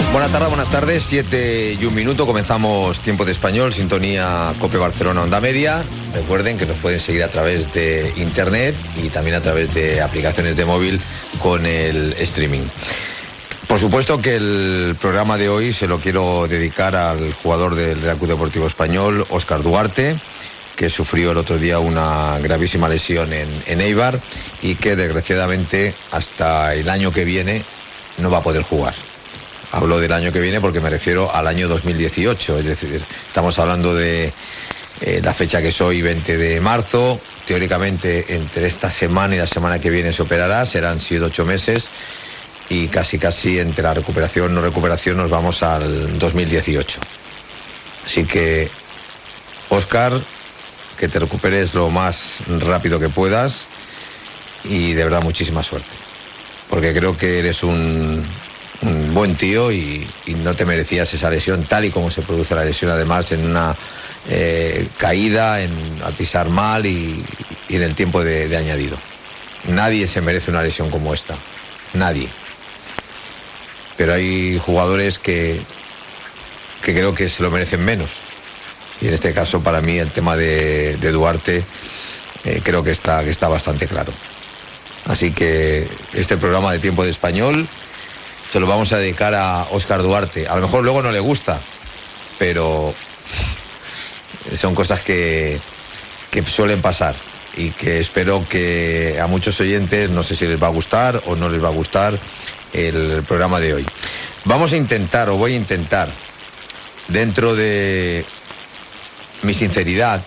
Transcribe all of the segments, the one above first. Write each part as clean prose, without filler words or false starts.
Buenas tardes, 7:01, comenzamos Tiempo de Español, sintonía COPE Barcelona Onda Media. Recuerden que nos pueden seguir a través de internet y también a través de aplicaciones de móvil con el streaming. Por supuesto que el programa de hoy se lo quiero dedicar al jugador del Real Club Deportivo Español, Óscar Duarte, que sufrió el otro día una gravísima lesión en Eibar y que desgraciadamente hasta el año que viene no va a poder jugar. Hablo del año que viene porque me refiero al año 2018, es decir, estamos hablando de la fecha que es hoy, 20 de marzo. Teóricamente entre esta semana y la semana que viene se operará, serán 7-8 meses y casi entre la recuperación no recuperación nos vamos al 2018. Así que, Óscar, que te recuperes lo más rápido que puedas y de verdad muchísima suerte, porque creo que eres un buen tío y no te merecías esa lesión tal y como se produce la lesión, además en una caída, al pisar mal y en el tiempo de añadido. Nadie se merece una lesión como esta, nadie. Pero hay jugadores que creo que se lo merecen menos, y en este caso para mí el tema de Duarte creo que está bastante claro. Así que este programa de Tiempo de Español se lo vamos a dedicar a Óscar Duarte. A lo mejor luego no le gusta, pero son cosas que suelen pasar y que espero que a muchos oyentes, no sé si les va a gustar o no les va a gustar el programa de hoy. Vamos a intentar, o voy a intentar, dentro de mi sinceridad,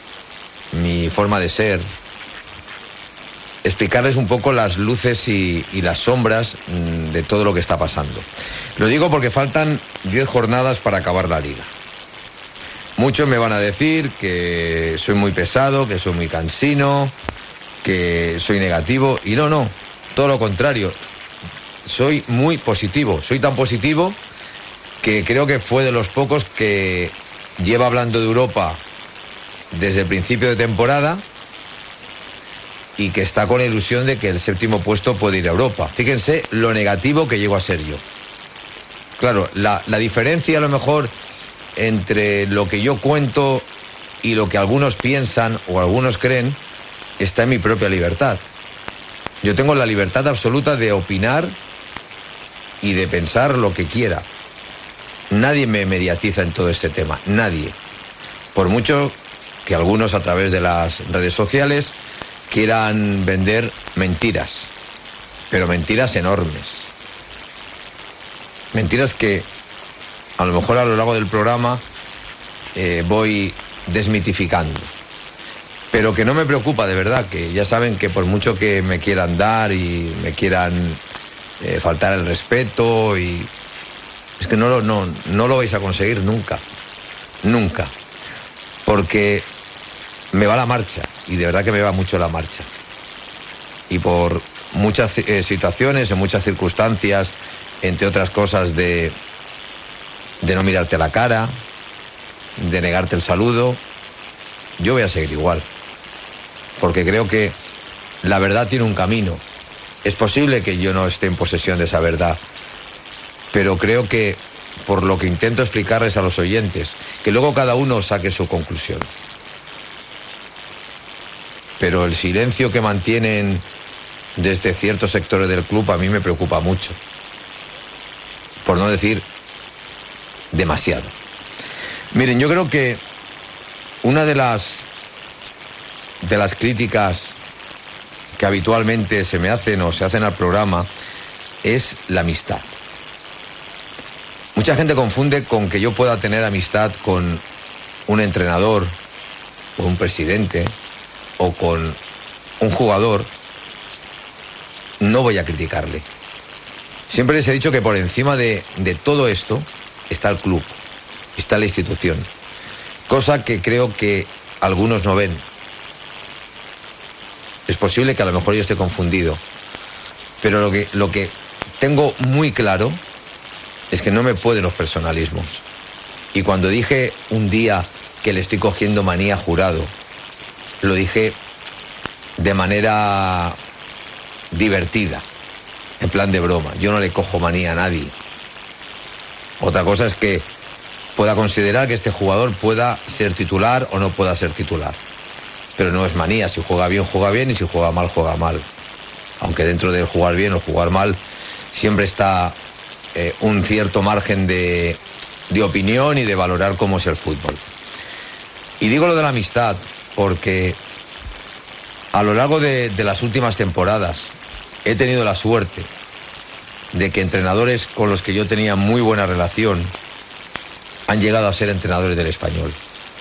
mi forma de ser, explicarles un poco las luces y las sombras de todo lo que está pasando. Lo digo porque faltan 10 jornadas para acabar la liga. Muchos me van a decir que soy muy pesado, que soy muy cansino, que soy negativo, y no, todo lo contrario. Soy muy positivo, soy tan positivo que creo que fue de los pocos que lleva hablando de Europa desde el principio de temporada y que está con la ilusión de que el 7º puesto puede ir a Europa. Fíjense lo negativo que llego a ser yo. Claro, la diferencia a lo mejor entre lo que yo cuento y lo que algunos piensan o algunos creen está en mi propia libertad. Yo tengo la libertad absoluta de opinar y de pensar lo que quiera. Nadie me mediatiza en todo este tema, nadie. Por mucho que algunos a través de las redes sociales quieran vender mentiras, pero mentiras enormes. Mentiras que a lo mejor a lo largo del programa voy desmitificando. Pero que no me preocupa, de verdad, que ya saben que por mucho que me quieran dar y me quieran faltar el respeto, y es que no lo vais a conseguir nunca. Nunca. Porque me va la marcha, y de verdad que me va mucho la marcha. Y por muchas situaciones, en muchas circunstancias, entre otras cosas de no mirarte a la cara, de negarte el saludo, yo voy a seguir igual. Porque creo que la verdad tiene un camino. Es posible que yo no esté en posesión de esa verdad, pero creo que por lo que intento explicarles a los oyentes, que luego cada uno saque su conclusión. Pero el silencio que mantienen desde ciertos sectores del club a mí me preocupa mucho. Por no decir demasiado. Miren, yo creo que una de las críticas que habitualmente se me hacen o se hacen al programa es la amistad. Mucha gente confunde con que yo pueda tener amistad con un entrenador o un presidente o con un jugador. No voy a criticarle. Siempre les he dicho que por encima de todo esto está el club, está la institución, cosa que creo que algunos no ven. Es posible que a lo mejor yo esté confundido, pero lo que tengo muy claro es que no me pueden los personalismos. Y cuando dije un día que le estoy cogiendo manía a Jurado, lo dije de manera divertida, en plan de broma. Yo no le cojo manía a nadie. Otra cosa es que pueda considerar que este jugador pueda ser titular o no pueda ser titular. Pero no es manía, si juega bien y si juega mal. Aunque dentro de jugar bien o jugar mal siempre está un cierto margen de opinión y de valorar cómo es el fútbol. Y digo lo de la amistad porque a lo largo de las últimas temporadas he tenido la suerte de que entrenadores con los que yo tenía muy buena relación han llegado a ser entrenadores del Español.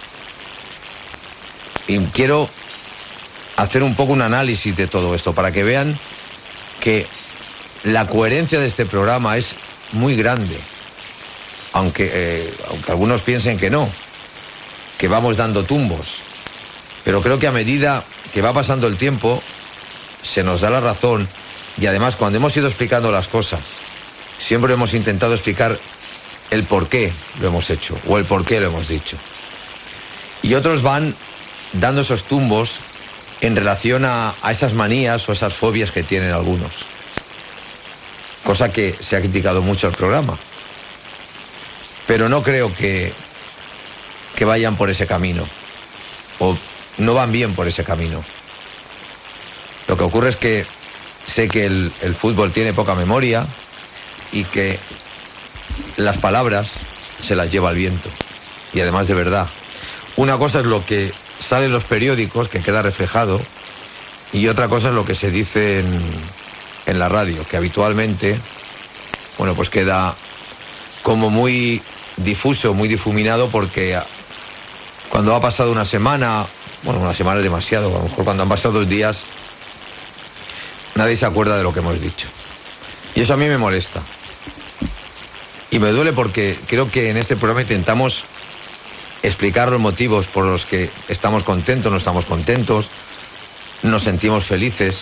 Y quiero hacer un poco un análisis de todo esto para que vean que la coherencia de este programa es muy grande, aunque algunos piensen que no, que vamos dando tumbos. Pero creo que a medida que va pasando el tiempo se nos da la razón. Y además, cuando hemos ido explicando las cosas, siempre hemos intentado explicar el por qué lo hemos hecho o el por qué lo hemos dicho. Y otros van dando esos tumbos en relación a esas manías o esas fobias que tienen algunos. Cosa que se ha criticado mucho el programa. Pero no creo que vayan por ese camino. O no van bien por ese camino. Lo que ocurre es que sé que el fútbol tiene poca memoria y que las palabras se las lleva el viento. Y además de verdad. Una cosa es lo que sale en los periódicos, que queda reflejado, y otra cosa es lo que se dice en la radio, que habitualmente, bueno, pues queda como muy difuso, muy difuminado, porque cuando ha pasado una semana, bueno, una semana es demasiado, a lo mejor cuando han pasado 2 días, nadie se acuerda de lo que hemos dicho. Y eso a mí me molesta. Y me duele porque creo que en este programa intentamos explicar los motivos por los que estamos contentos, no estamos contentos, nos sentimos felices,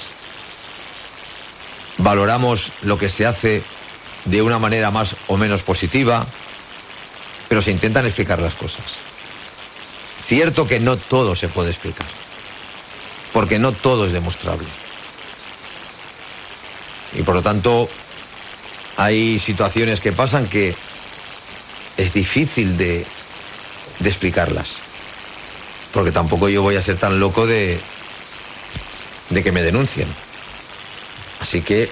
valoramos lo que se hace de una manera más o menos positiva, pero se intentan explicar las cosas. Cierto que no todo se puede explicar, porque no todo es demostrable. Y por lo tanto, hay situaciones que pasan que es difícil de explicarlas. Porque tampoco yo voy a ser tan loco de que me denuncien. Así que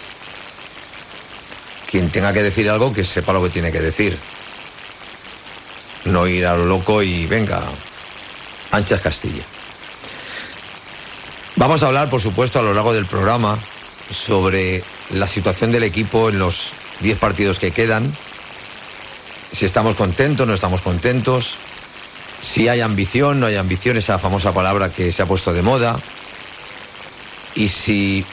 quien tenga que decir algo, que sepa lo que tiene que decir. No ir a lo loco y venga, anchas Castilla. Vamos a hablar, por supuesto, a lo largo del programa sobre la situación del equipo en los 10 partidos que quedan, si estamos contentos, no estamos contentos, si hay ambición, no hay ambición, esa famosa palabra que se ha puesto de moda, y si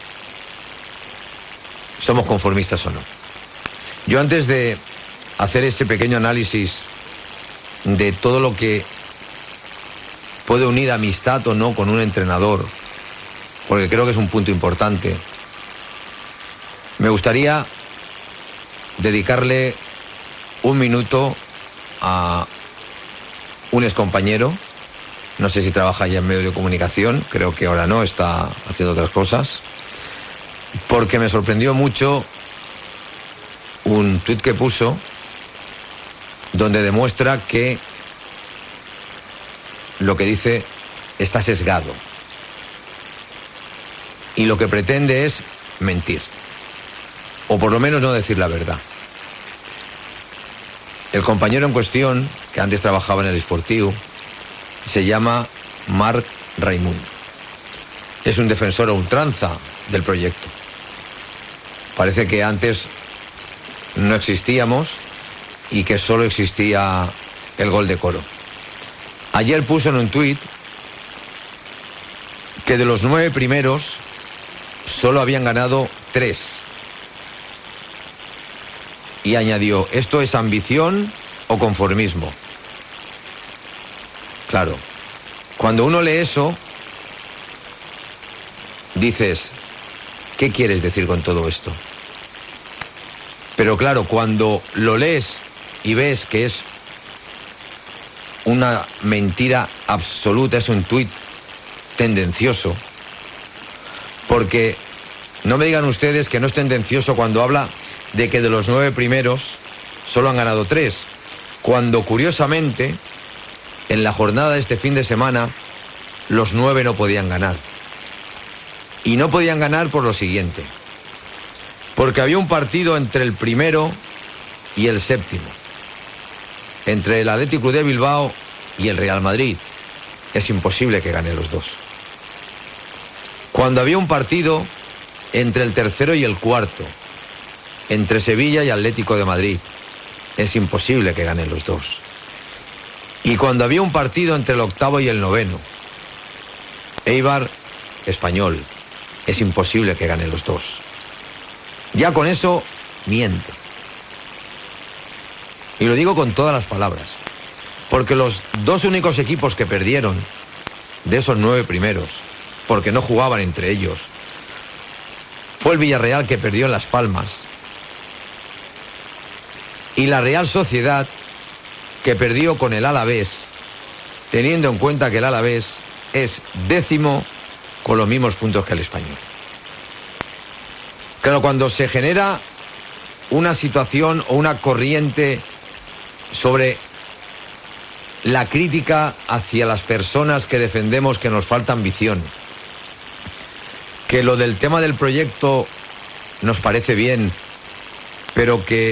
somos conformistas o no. Yo, antes de hacer este pequeño análisis de todo lo que puede unir amistad o no con un entrenador, porque creo que es un punto importante, me gustaría dedicarle un minuto a un excompañero, no sé si trabaja ya en medio de comunicación, creo que ahora no, está haciendo otras cosas, porque me sorprendió mucho un tuit que puso donde demuestra que lo que dice está sesgado y lo que pretende es mentir, o por lo menos no decir la verdad. El compañero en cuestión, que antes trabajaba en el Sportiu, se llama Marc Raimundo. Es un defensor a ultranza del proyecto. Parece que antes no existíamos y que solo existía el gol de Coro. Ayer puso en un tuit que de los 9 primeros solo habían ganado 3. Y añadió, ¿esto es ambición o conformismo? Claro, cuando uno lee eso, dices, ¿qué quieres decir con todo esto? Pero claro, cuando lo lees y ves que es una mentira absoluta, es un tuit tendencioso, porque no me digan ustedes que no es tendencioso cuando habla de que de los 9 primeros solo han ganado 3, cuando curiosamente en la jornada de este fin de semana los 9 no podían ganar. Y no podían ganar por lo siguiente: porque había un partido entre el primero y el séptimo, entre el Athletic Club de Bilbao y el Real Madrid. Es imposible que ganen los dos. Cuando había un partido entre el tercero y el cuarto, entre Sevilla y Atlético de Madrid, es imposible que ganen los dos. Y cuando había un partido entre el octavo y el noveno, Eibar, Español, es imposible que ganen los dos. Ya con eso miente. Y lo digo con todas las palabras, porque los dos únicos equipos que perdieron de esos 9 primeros, porque no jugaban entre ellos, fue el Villarreal, que perdió en Las Palmas, y la Real Sociedad, que perdió con el Alavés, teniendo en cuenta que el Alavés es 10º con los mismos puntos que el Español. Claro, cuando se genera una situación o una corriente sobre la crítica hacia las personas que defendemos que nos falta ambición, que lo del tema del proyecto nos parece bien, pero que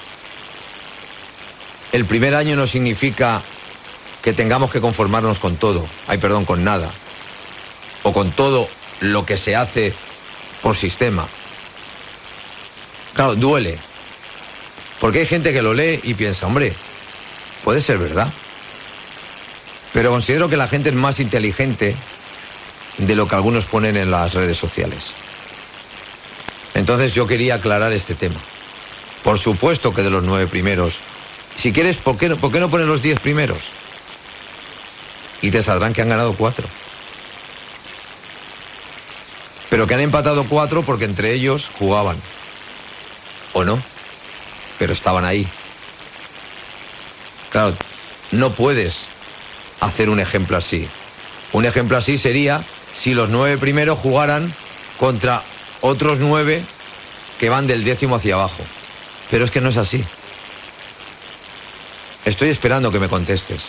el primer año no significa que tengamos que conformarnos con todo, con nada, o con todo lo que se hace por sistema. Claro, duele, porque hay gente que lo lee y piensa, hombre, puede ser verdad, pero considero que la gente es más inteligente de lo que algunos ponen en las redes sociales. Entonces yo quería aclarar este tema. Por supuesto que de los 9 primeros, si quieres, ¿por qué no poner los 10 primeros? Y te saldrán que han ganado 4. Pero que han empatado 4 porque entre ellos jugaban. ¿O no? Pero estaban ahí. Claro, no puedes hacer un ejemplo así. Un ejemplo así sería si los 9 primeros jugaran contra otros 9 que van del 10º hacia abajo. Pero es que no es así. Estoy esperando que me contestes.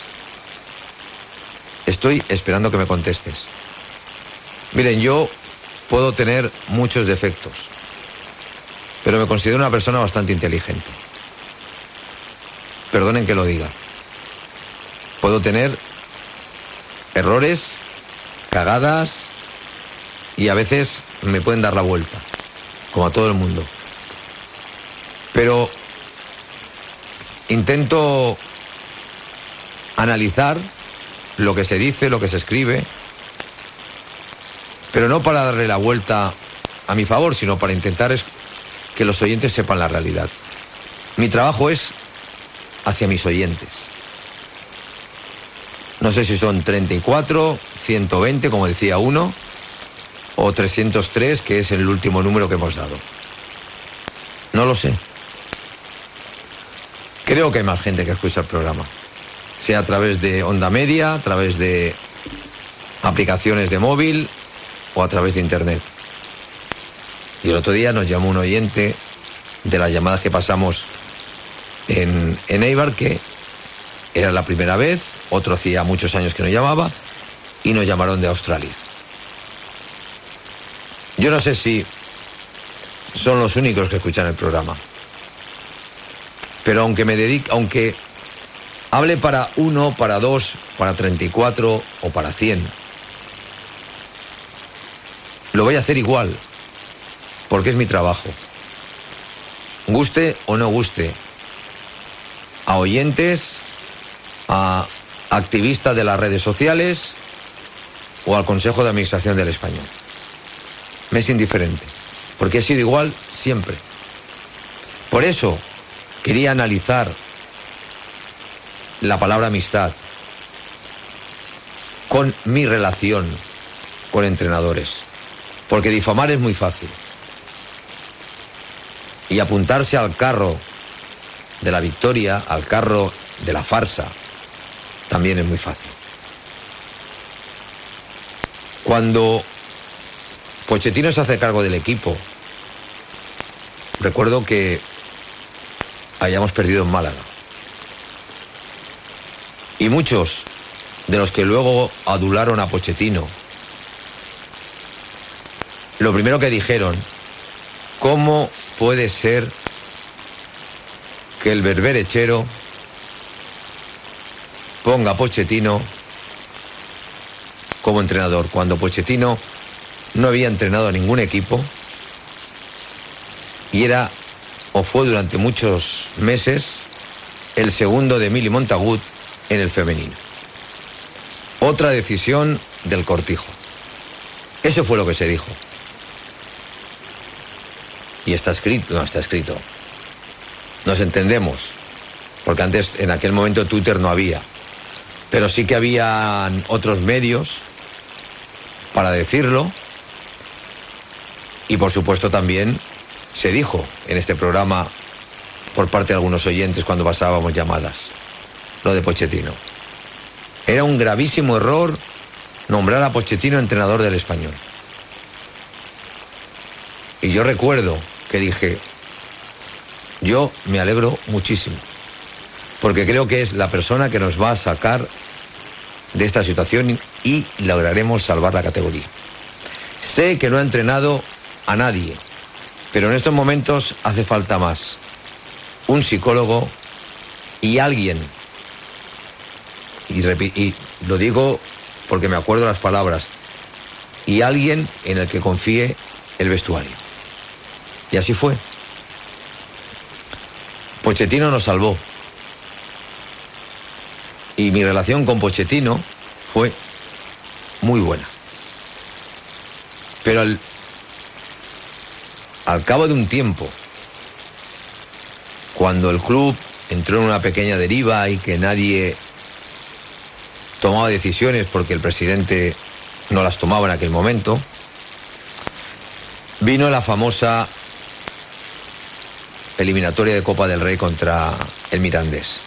Estoy esperando que me contestes. Miren, yo puedo tener muchos defectos, pero me considero una persona bastante inteligente. Perdonen que lo diga. Puedo tener errores, cagadas, y a veces me pueden dar la vuelta, como a todo el mundo. Pero intento analizar lo que se dice, lo que se escribe, pero no para darle la vuelta a mi favor, sino para intentar que los oyentes sepan la realidad. Mi trabajo es hacia mis oyentes. No sé si son 34, 120, como decía uno, o 303, que es el último número que hemos dado. No lo sé. Creo que hay más gente que escucha el programa, sea a través de onda media, a través de aplicaciones de móvil o a través de internet. Y el otro día nos llamó un oyente de las llamadas que pasamos en Eibar, que era la primera vez, otro hacía muchos años que no llamaba, y nos llamaron de Australia. Yo no sé si son los únicos que escuchan el programa, pero aunque hable para 1, para 2, para 34 o para 100, lo voy a hacer igual, porque es mi trabajo. Guste o no guste, a oyentes, a activistas de las redes sociales o al Consejo de Administración del Español. Me es indiferente, porque he sido igual siempre. Por eso quería analizar la palabra amistad con mi relación con entrenadores, porque difamar es muy fácil y apuntarse al carro de la victoria, al carro de la farsa, también es muy fácil. Cuando Pochettino se hace cargo del equipo, recuerdo que hayamos perdido en Málaga. Y muchos de los que luego adularon a Pochettino, lo primero que dijeron: ¿cómo puede ser que el berberechero ponga a Pochettino como entrenador, cuando Pochettino no había entrenado a ningún equipo y era, o fue durante muchos meses, el segundo de Emili Montagut en el femenino? Otra decisión del Cortijo. Eso fue lo que se dijo. Y está escrito, no está escrito. Nos entendemos, porque antes, en aquel momento, Twitter no había. Pero sí que habían otros medios para decirlo. Y por supuesto también se dijo en este programa por parte de algunos oyentes cuando pasábamos llamadas, lo de Pochettino. Era un gravísimo error nombrar a Pochettino entrenador del Español. Y yo recuerdo que dije: yo me alegro muchísimo, porque creo que es la persona que nos va a sacar de esta situación y lograremos salvar la categoría. Sé que no ha entrenado a nadie, pero en estos momentos hace falta más. Un psicólogo y alguien, y lo digo porque me acuerdo las palabras, y alguien en el que confíe el vestuario. Y así fue. Pochettino nos salvó. Y mi relación con Pochettino fue muy buena. Pero al cabo de un tiempo, cuando el club entró en una pequeña deriva y que nadie tomaba decisiones porque el presidente no las tomaba en aquel momento, vino la famosa eliminatoria de Copa del Rey contra el Mirandés.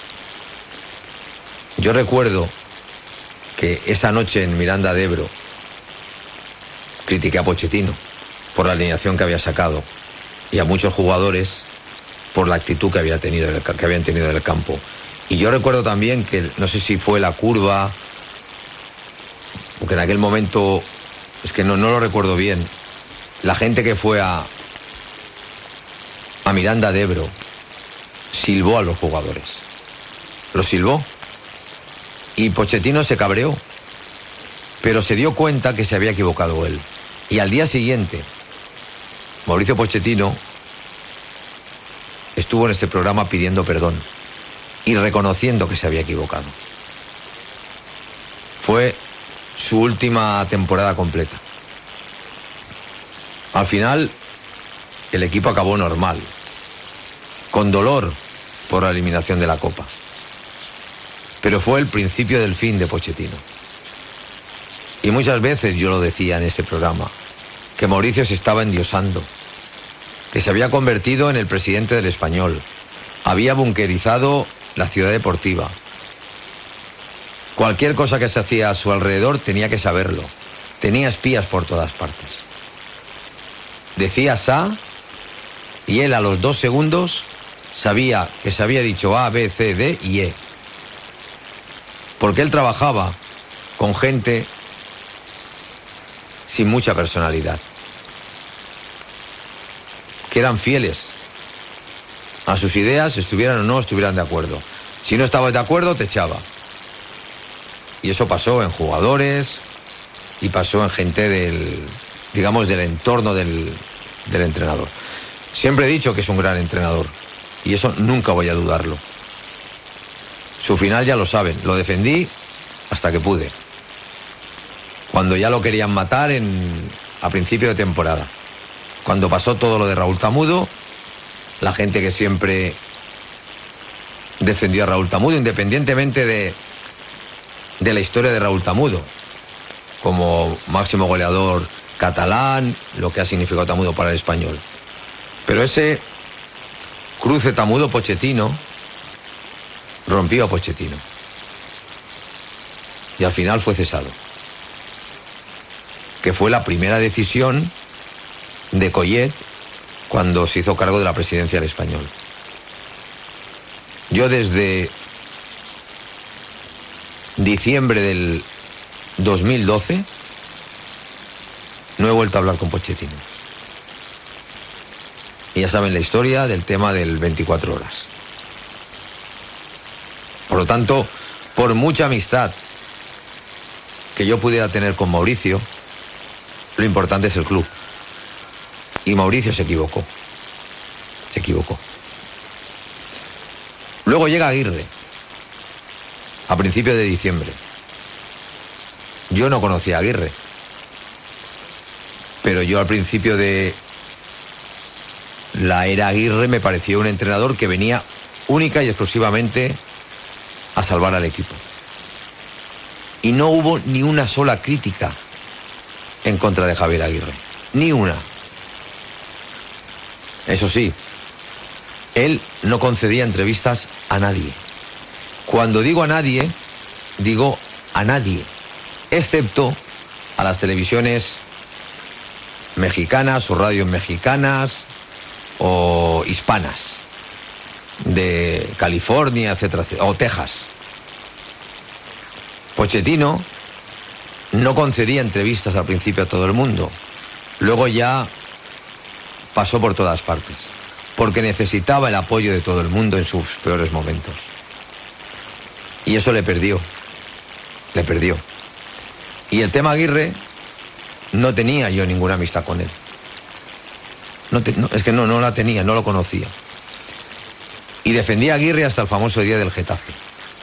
Yo recuerdo que esa noche en Miranda de Ebro critiqué a Pochettino por la alineación que había sacado y a muchos jugadores por la actitud que habían tenido en el campo. Y yo recuerdo también que, no sé si fue la curva, porque en aquel momento, es que no lo recuerdo bien, la gente que fue a Miranda de Ebro silbó a los jugadores. Los silbó. Y Pochettino se cabreó, pero se dio cuenta que se había equivocado él. Y al día siguiente, Mauricio Pochettino estuvo en este programa pidiendo perdón y reconociendo que se había equivocado. Fue su última temporada completa. Al final, el equipo acabó normal, con dolor por la eliminación de la Copa. Pero fue el principio del fin de Pochettino. Y muchas veces yo lo decía en este programa, que Mauricio se estaba endiosando, que se había convertido en el presidente del Español, había bunkerizado la ciudad deportiva. Cualquier cosa que se hacía a su alrededor tenía que saberlo. Tenía espías por todas partes. Decía sa, y él a los 2 segundos sabía que se había dicho A, B, C, D y E. Porque él trabajaba con gente sin mucha personalidad, que eran fieles a sus ideas, estuvieran o no estuvieran de acuerdo. Si no estabas de acuerdo, te echaba. Y eso pasó en jugadores y pasó en gente del entorno del entrenador. Siempre he dicho que es un gran entrenador y eso nunca voy a dudarlo. Su final ya lo saben, lo defendí hasta que pude. Cuando ya lo querían matar a principio de temporada. Cuando pasó todo lo de Raúl Tamudo, la gente que siempre defendió a Raúl Tamudo, independientemente de la historia de Raúl Tamudo, como máximo goleador catalán, lo que ha significado Tamudo para el Español. Pero ese cruce Tamudo-Pochettino rompió a Pochettino. Y al final fue cesado. Que fue la primera decisión de Collet cuando se hizo cargo de la presidencia del Español. Yo desde diciembre del 2012 no he vuelto a hablar con Pochettino. Y ya saben la historia del tema del 24 horas. Por lo tanto, por mucha amistad que yo pudiera tener con Mauricio, lo importante es el club. Y Mauricio se equivocó. Se equivocó. Luego llega Aguirre, a principios de diciembre. Yo no conocía a Aguirre, pero yo al principio de la era Aguirre me pareció un entrenador que venía única y exclusivamente a salvar al equipo. Y no hubo ni una sola crítica en contra de Javier Aguirre. Ni una. Eso sí, él no concedía entrevistas a nadie. Cuando digo a nadie, digo a nadie, excepto a las televisiones mexicanas o radios mexicanas o hispanas de California, etcétera, etcétera, o Texas. Pochettino no concedía entrevistas al principio a todo el mundo. Luego ya pasó por todas partes, porque necesitaba el apoyo de todo el mundo en sus peores momentos. Y eso le perdió. Le perdió. Y el tema Aguirre, no tenía yo ninguna amistad con él. Es que no la tenía, no lo conocía. Y defendía a Aguirre hasta el famoso día del Getafe.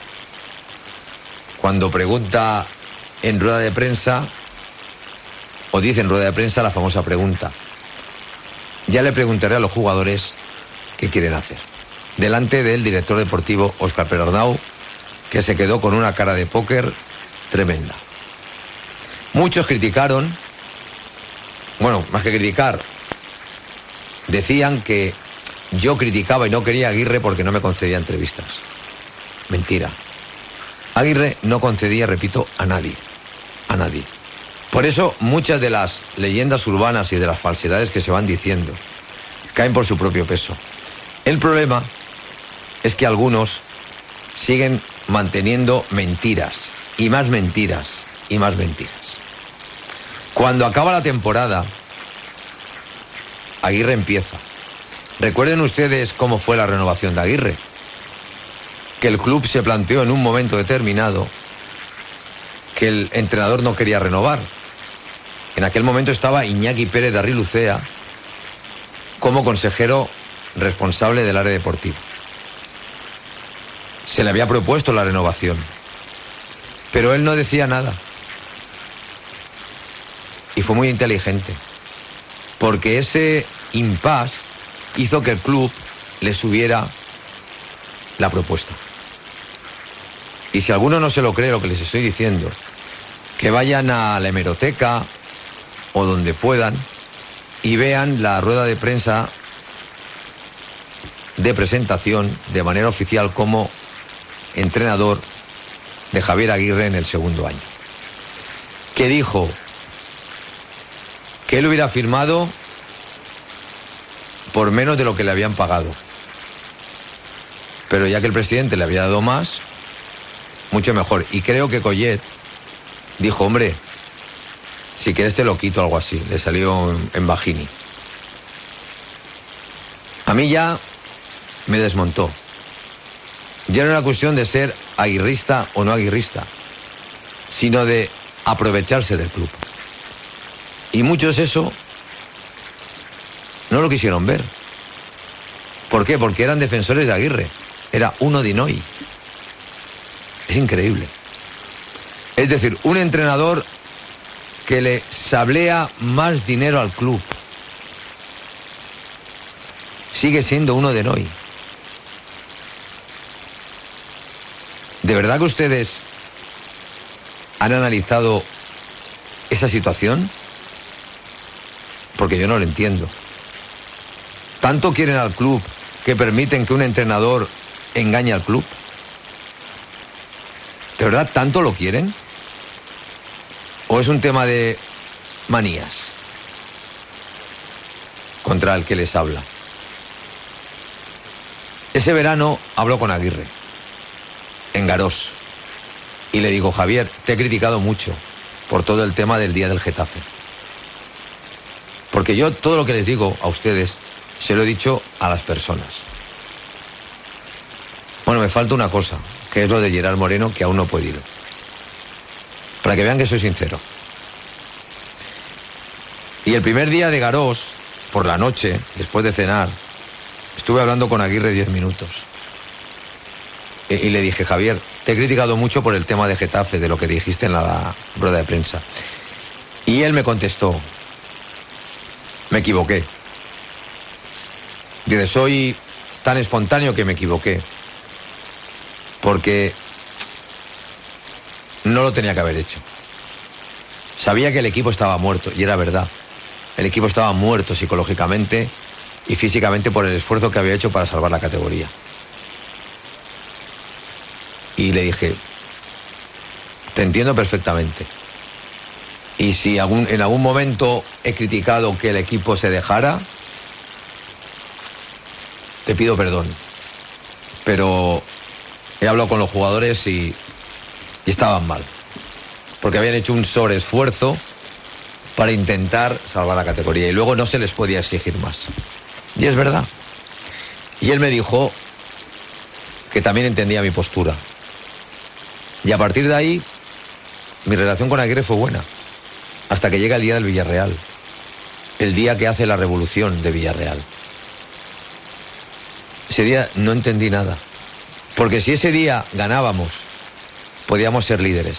Cuando pregunta en rueda de prensa, o dice en rueda de prensa la famosa pregunta: ya le preguntaré a los jugadores qué quieren hacer. Delante del director deportivo Óscar Perarnau, que se quedó con una cara de póker tremenda. Muchos criticaron, bueno, más que criticar, decían que yo criticaba y no quería a Aguirre porque no me concedía entrevistas. Mentira. Aguirre no concedía, repito, a nadie. A nadie. Por eso muchas de las leyendas urbanas y de las falsedades que se van diciendo caen por su propio peso. El problema es que algunos siguen manteniendo mentiras, y más mentiras, y más mentiras. Cuando acaba la temporada, Aguirre empieza. Recuerden ustedes cómo fue la renovación de Aguirre, que el club se planteó en un momento determinado que el entrenador no quería renovar. En aquel momento estaba Iñaki Pérez de Arrilucea como consejero responsable del área deportiva. Se le había propuesto la renovación, pero él no decía nada. Y fue muy inteligente, porque ese impasse hizo que el club le subiera la propuesta. Y si alguno no se lo cree lo que les estoy diciendo, que vayan a la hemeroteca o donde puedan y vean la rueda de prensa de presentación de manera oficial como entrenador de Javier Aguirre en el segundo año, que dijo que él hubiera firmado por menos de lo que le habían pagado, pero ya que el presidente le había dado más, mucho mejor. Y creo que Collet dijo: hombre, si quieres te lo quito, algo así. Le salió en Bajini. A mí ya me desmontó. Ya no era cuestión de ser aguirrista o no aguirrista, sino de aprovecharse del club. Y muchos eso no lo quisieron ver. ¿Por qué? Porque eran defensores de Aguirre. Era uno de Noy. Es increíble. Es decir, un entrenador que le sablea más dinero al club sigue siendo uno de Noy. ¿De verdad que ustedes han analizado esa situación? Porque yo no lo entiendo. ¿Tanto quieren al club que permiten que un entrenador engañe al club? ¿De verdad tanto lo quieren? ¿O es un tema de manías contra el que les habla? Ese verano habló con Aguirre, en Garós, y le digo: Javier, te he criticado mucho por todo el tema del día del Getafe. Porque yo todo lo que les digo a ustedes se lo he dicho a las personas. Bueno, me falta una cosa, que es lo de Gerard Moreno, que aún no puede ir. Para que vean que soy sincero. Y el primer día de Garós, por la noche, después de cenar, estuve hablando con Aguirre 10 minutos. Y le dije: Javier, te he criticado mucho por el tema de Getafe, de lo que dijiste en la rueda de prensa. Y él me contestó: me equivoqué. Dice: soy tan espontáneo que me equivoqué. Porque no lo tenía que haber hecho. Sabía que el equipo estaba muerto, y era verdad. El equipo estaba muerto psicológicamente y físicamente por el esfuerzo que había hecho para salvar la categoría. Y le dije: te entiendo perfectamente. Y si en algún momento he criticado que el equipo se dejara, te pido perdón. Pero he hablado con los jugadores y estaban mal. Porque habían hecho un sobreesfuerzo para intentar salvar la categoría. Y luego no se les podía exigir más. Y es verdad. Y él me dijo que también entendía mi postura. Y a partir de ahí, mi relación con Aguirre fue buena. Hasta que llega el día del Villarreal. El día que hace la revolución de Villarreal. Ese día no entendí nada. Porque si ese día ganábamos, podíamos ser líderes.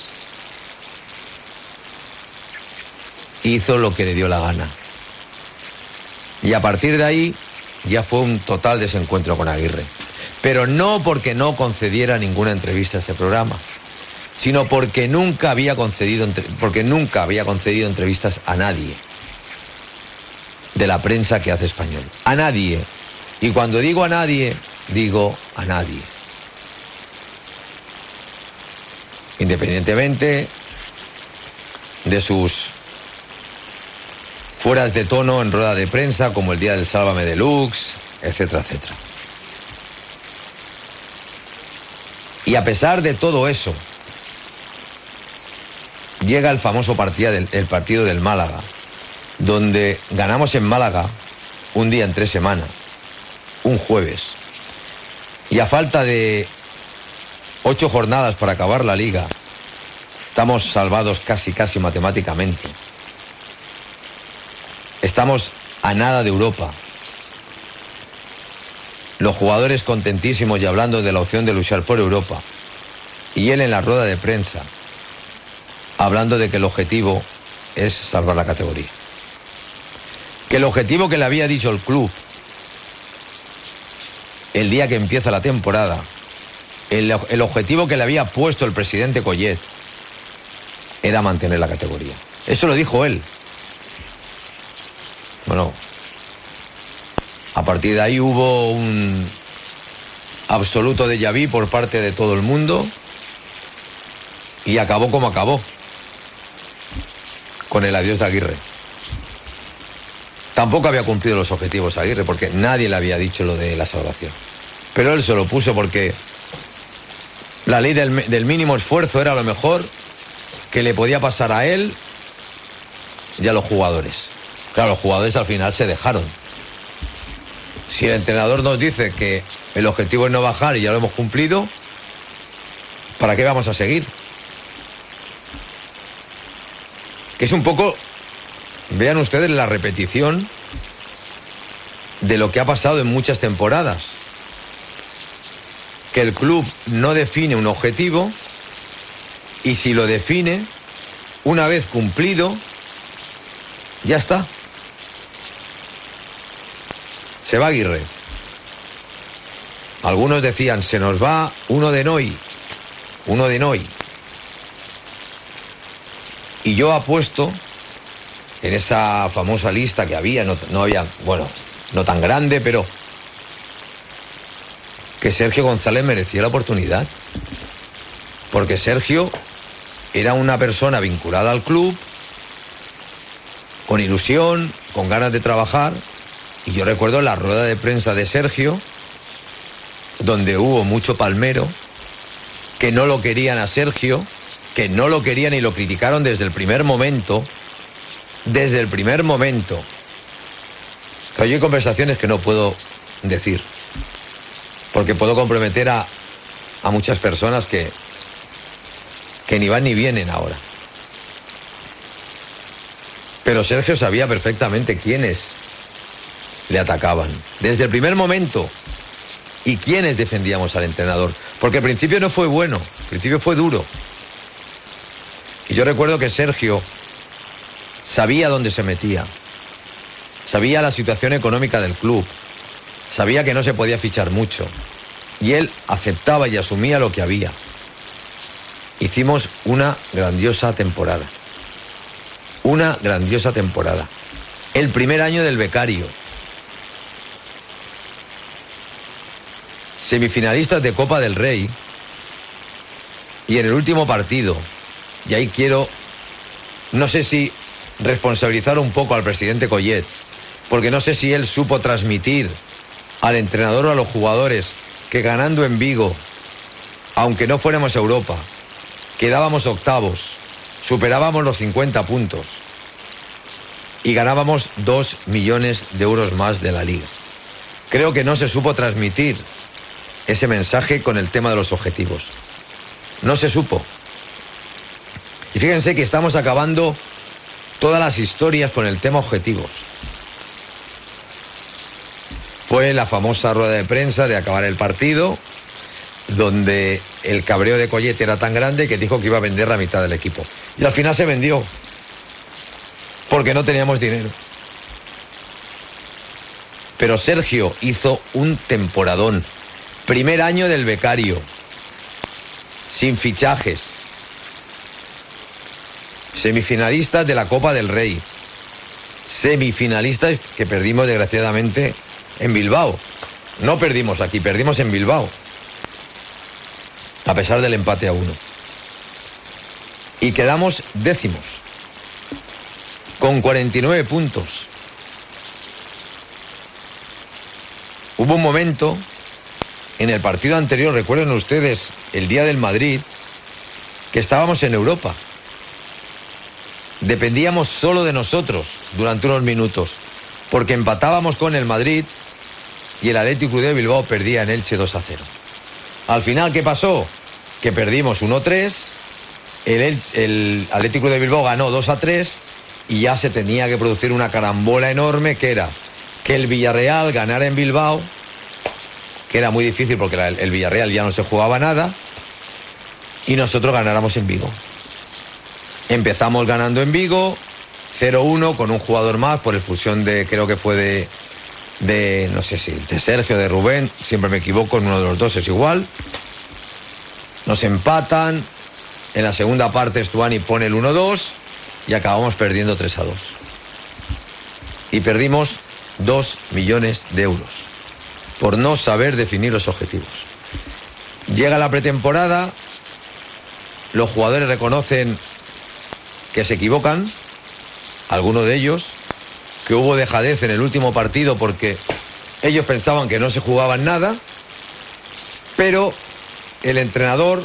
Hizo lo que le dio la gana. Y a partir de ahí, ya fue un total desencuentro con Aguirre. Pero no porque no concediera ninguna entrevista a este programa, sino porque nunca había concedido entrevistas a nadie de la prensa que hace español. A nadie. Y cuando digo a nadie, digo a nadie. Independientemente de sus fueras de tono en rueda de prensa, como el día del Sálvame Deluxe, etcétera, etcétera. Y a pesar de todo eso, llega el famoso partido del Málaga, donde ganamos en Málaga un día en 3 semanas, un jueves. Y a falta de 8 jornadas para acabar la liga, estamos salvados casi matemáticamente. Estamos a nada de Europa. Los jugadores contentísimos y hablando de la opción de luchar por Europa. Y él en la rueda de prensa, hablando de que el objetivo es salvar la categoría. Que el objetivo que le había dicho el club el día que empieza la temporada, el objetivo que le había puesto el presidente Collet, era mantener la categoría. Eso lo dijo él. Bueno, a partir de ahí hubo un absoluto déjà vu por parte de todo el mundo y acabó como acabó, con el adiós de Aguirre. Tampoco había cumplido los objetivos Aguirre, porque nadie le había dicho lo de la salvación. Pero él se lo puso porque la ley del mínimo esfuerzo era lo mejor que le podía pasar a él y a los jugadores. Claro, los jugadores al final se dejaron. Si el entrenador nos dice que el objetivo es no bajar y ya lo hemos cumplido, ¿para qué vamos a seguir? Que es un poco, vean ustedes la repetición de lo que ha pasado en muchas temporadas. Que el club no define un objetivo y si lo define, una vez cumplido, ya está. Se va Aguirre. Algunos decían, se nos va uno de Noy. Y yo apuesto en esa famosa lista que había, no había, bueno, no tan grande, pero que Sergio González merecía la oportunidad. Porque Sergio era una persona vinculada al club, con ilusión, con ganas de trabajar. Y yo recuerdo la rueda de prensa de Sergio, donde hubo mucho palmero, que no lo querían a Sergio, que no lo querían y lo criticaron desde el primer momento. Desde el primer momento. Que hoy hay conversaciones que no puedo decir, porque puedo comprometer a muchas personas que ni van ni vienen ahora. Pero Sergio sabía perfectamente quiénes le atacaban desde el primer momento y quiénes defendíamos al entrenador, porque al principio no fue bueno, al principio fue duro. Y yo recuerdo que Sergio sabía dónde se metía, sabía la situación económica del club, sabía que no se podía fichar mucho, y él aceptaba y asumía lo que había. Hicimos una grandiosa temporada. Una grandiosa temporada. El primer año del becario. Semifinalistas de Copa del Rey. Y en el último partido, y ahí quiero, no sé si responsabilizar un poco al presidente Collet, porque no sé si él supo transmitir al entrenador o a los jugadores que ganando en Vigo, aunque no fuéramos a Europa, quedábamos octavos, superábamos los 50 puntos y ganábamos 2 millones de euros más de la liga. Creo que no se supo transmitir ese mensaje con el tema de los objetivos. No se supo. Y fíjense que estamos acabando todas las historias con el tema objetivos. Fue la famosa rueda de prensa de acabar el partido, donde el cabreo de Collet era tan grande que dijo que iba a vender la mitad del equipo. Y al final se vendió, porque no teníamos dinero. Pero Sergio hizo un temporadón. Primer año del becario, sin fichajes. Semifinalistas de la Copa del Rey. Semifinalistas que perdimos desgraciadamente en Bilbao. No perdimos aquí, perdimos en Bilbao, a pesar del empate a 1. Y quedamos décimos, con 49 puntos. Hubo un momento en el partido anterior, recuerden ustedes, el día del Madrid, que estábamos en Europa. Dependíamos solo de nosotros durante unos minutos, porque empatábamos con el Madrid y el Athletic Club de Bilbao perdía en Elche 2-0. Al final, ¿qué pasó? Que perdimos 1-3, el Athletic Club de Bilbao ganó 2-3 y ya se tenía que producir una carambola enorme, que era que el Villarreal ganara en Bilbao, que era muy difícil porque el Villarreal ya no se jugaba nada, y nosotros ganáramos en Vigo. Empezamos ganando en Vigo 0-1 con un jugador más por expulsión de, creo que fue de no sé si de Sergio, de Rubén, siempre me equivoco, en uno de los dos es igual. Nos empatan, en la segunda parte Stuani pone el 1-2 y acabamos perdiendo 3-2. Y perdimos 2 millones de euros por no saber definir los objetivos. Llega la pretemporada, los jugadores reconocen que se equivocan, algunos de ellos, que hubo dejadez en el último partido porque ellos pensaban que no se jugaban nada, pero el entrenador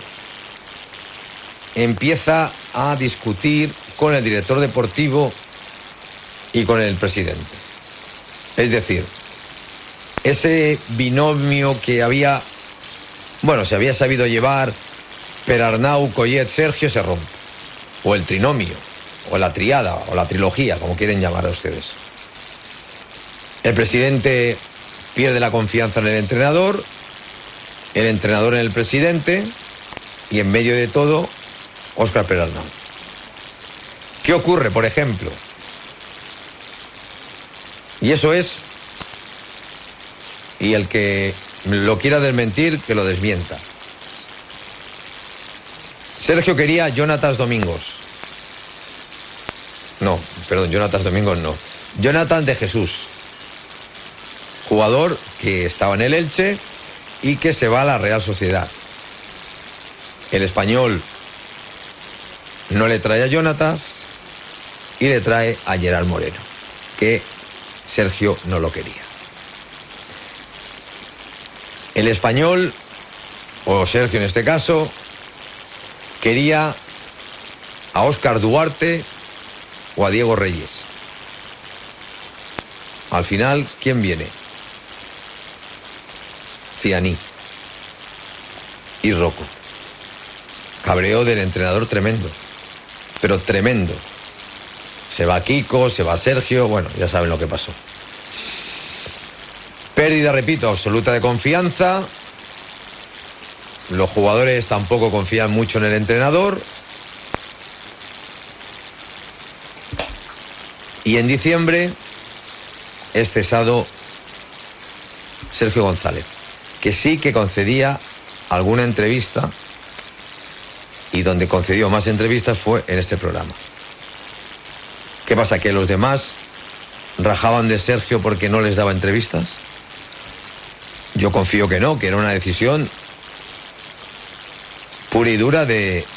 empieza a discutir con el director deportivo y con el presidente. Es decir, ese binomio que había, bueno, se había sabido llevar Perarnau, Collet, Sergio, se rompe. O el trinomio, o la triada, o la trilogía, como quieren llamar a ustedes. El presidente pierde la confianza en el entrenador en el presidente, y en medio de todo, Óscar Perarnau. ¿Qué ocurre, por ejemplo? Y eso es, y el que lo quiera desmentir, que lo desmienta. Sergio quería a Jonatas Domingos. No, perdón, Jonatas Domingos no. Jonathan de Jesús. Jugador que estaba en el Elche y que se va a la Real Sociedad. El Español no le trae a Jonatas y le trae a Gerard Moreno, que Sergio no lo quería. El Español, o Sergio en este caso, quería a Óscar Duarte o a Diego Reyes. Al final, ¿quién viene? Cianí y Rocco. Cabreo del entrenador tremendo, pero tremendo. Se va Kiko, se va Sergio, bueno, ya saben lo que pasó. Pérdida, repito, absoluta de confianza. Los jugadores tampoco confían mucho en el entrenador. Y en diciembre es cesado Sergio González, que sí que concedía alguna entrevista, y donde concedió más entrevistas fue en este programa. ¿Qué pasa? ¿Que los demás rajaban de Sergio porque no les daba entrevistas? Yo confío que no, que era una decisión pura y dura de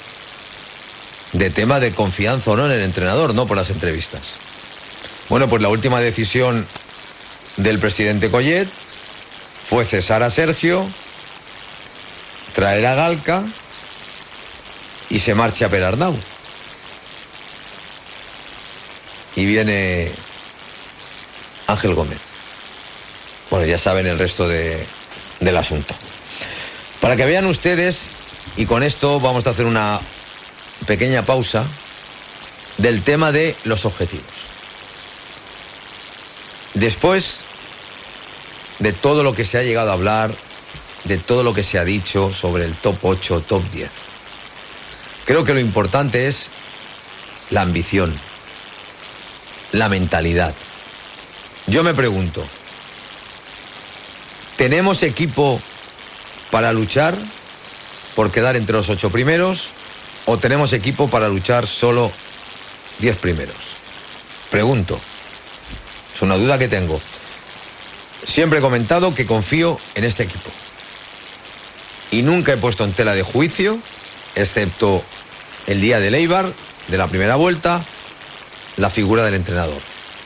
tema de confianza o no en el entrenador, no por las entrevistas. Bueno, pues la última decisión del presidente Collet fue cesar a Sergio, traer a Galca y se marcha Perarnau. Y viene Ángel Gómez. Bueno, ya saben el resto del asunto. Para que vean ustedes, y con esto vamos a hacer una pequeña pausa, del tema de los objetivos. Después de todo lo que se ha llegado a hablar, de todo lo que se ha dicho sobre el top 8, top 10, creo que lo importante es la ambición, la mentalidad. Yo me pregunto, ¿tenemos equipo para luchar por quedar entre los 8 primeros o tenemos equipo para luchar solo 10 primeros? Pregunto. Es una duda que tengo. Siempre he comentado que confío en este equipo. Y nunca he puesto en tela de juicio, excepto el día del Eibar, de la primera vuelta, la figura del entrenador.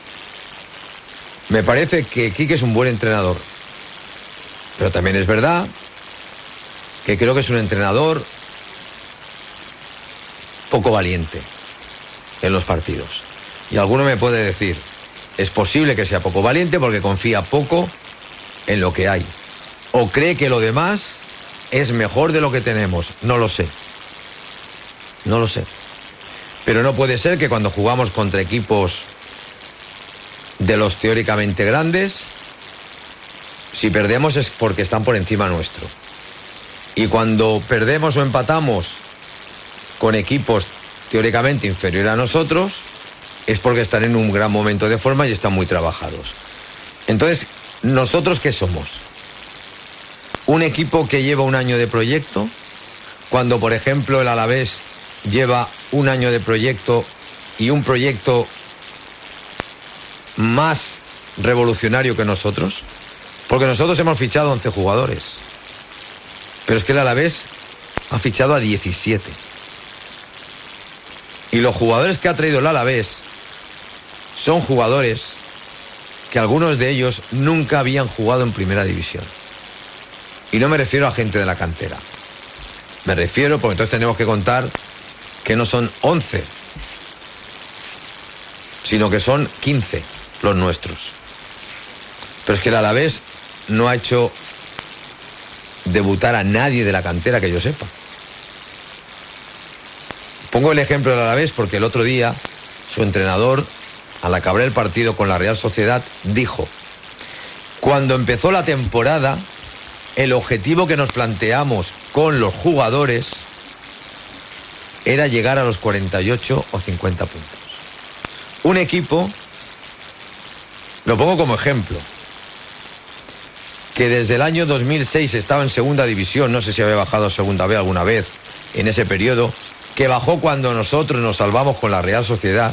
Me parece que Quique es un buen entrenador. Pero también es verdad que creo que es un entrenador poco valiente en los partidos. Y alguno me puede decir, es posible que sea poco valiente porque confía poco en lo que hay. O cree que lo demás es mejor de lo que tenemos. No lo sé. No lo sé. Pero no puede ser que cuando jugamos contra equipos de los teóricamente grandes, si perdemos es porque están por encima nuestro. Y cuando perdemos o empatamos con equipos teóricamente inferiores a nosotros, es porque están en un gran momento de forma y están muy trabajados. Entonces, ¿nosotros qué somos? Un equipo que lleva un año de proyecto, cuando, por ejemplo, el Alavés lleva un año de proyecto y un proyecto más revolucionario que nosotros, porque nosotros hemos fichado 11 jugadores, pero es que el Alavés ha fichado a 17. Y los jugadores que ha traído el Alavés son jugadores que algunos de ellos nunca habían jugado en primera división. Y no me refiero a gente de la cantera. Me refiero, porque entonces tenemos que contar que no son 11, sino que son 15 los nuestros. Pero es que el Alavés no ha hecho debutar a nadie de la cantera que yo sepa. Pongo el ejemplo del Alavés porque el otro día su entrenador, al acabar el partido con la Real Sociedad, dijo: cuando empezó la temporada, el objetivo que nos planteamos con los jugadores era llegar a los 48 o 50 puntos. Un equipo, lo pongo como ejemplo, que desde el año 2006 estaba en segunda división, no sé si había bajado a segunda B alguna vez en ese periodo, que bajó cuando nosotros nos salvamos con la Real Sociedad,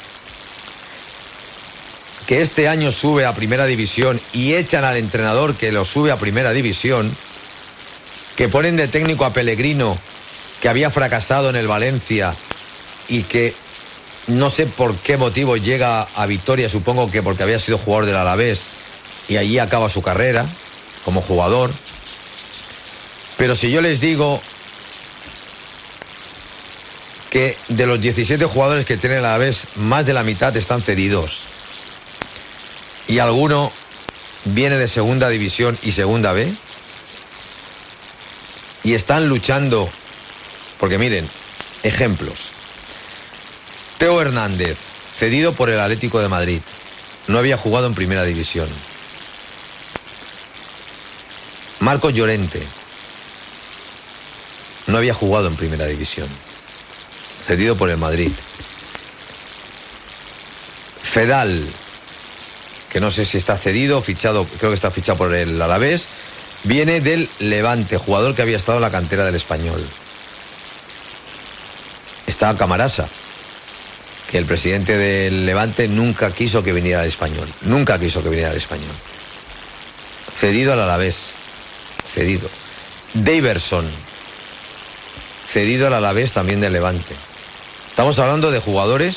que este año sube a primera división y echan al entrenador que lo sube a primera división, que ponen de técnico a Pellegrino, que había fracasado en el Valencia y que no sé por qué motivo llega a Vitoria, supongo que porque había sido jugador del Alavés y allí acaba su carrera como jugador. Pero si yo les digo que de los 17 jugadores que tiene el Alavés, más de la mitad están cedidos, y alguno viene de segunda división y segunda B, y están luchando, porque miren, ejemplos. Teo Hernández, cedido por el Atlético de Madrid, no había jugado en primera división. Marcos Llorente, no había jugado en primera división, cedido por el Madrid. Fedal, que no sé si está cedido o fichado, creo que está fichado por el Alavés, viene del Levante, jugador que había estado en la cantera del Español. Está Camarasa, que el presidente del Levante nunca quiso que viniera al Español. Nunca quiso que viniera al Español. Cedido al Alavés. Cedido. Daverson, cedido al Alavés, también del Levante. Estamos hablando de jugadores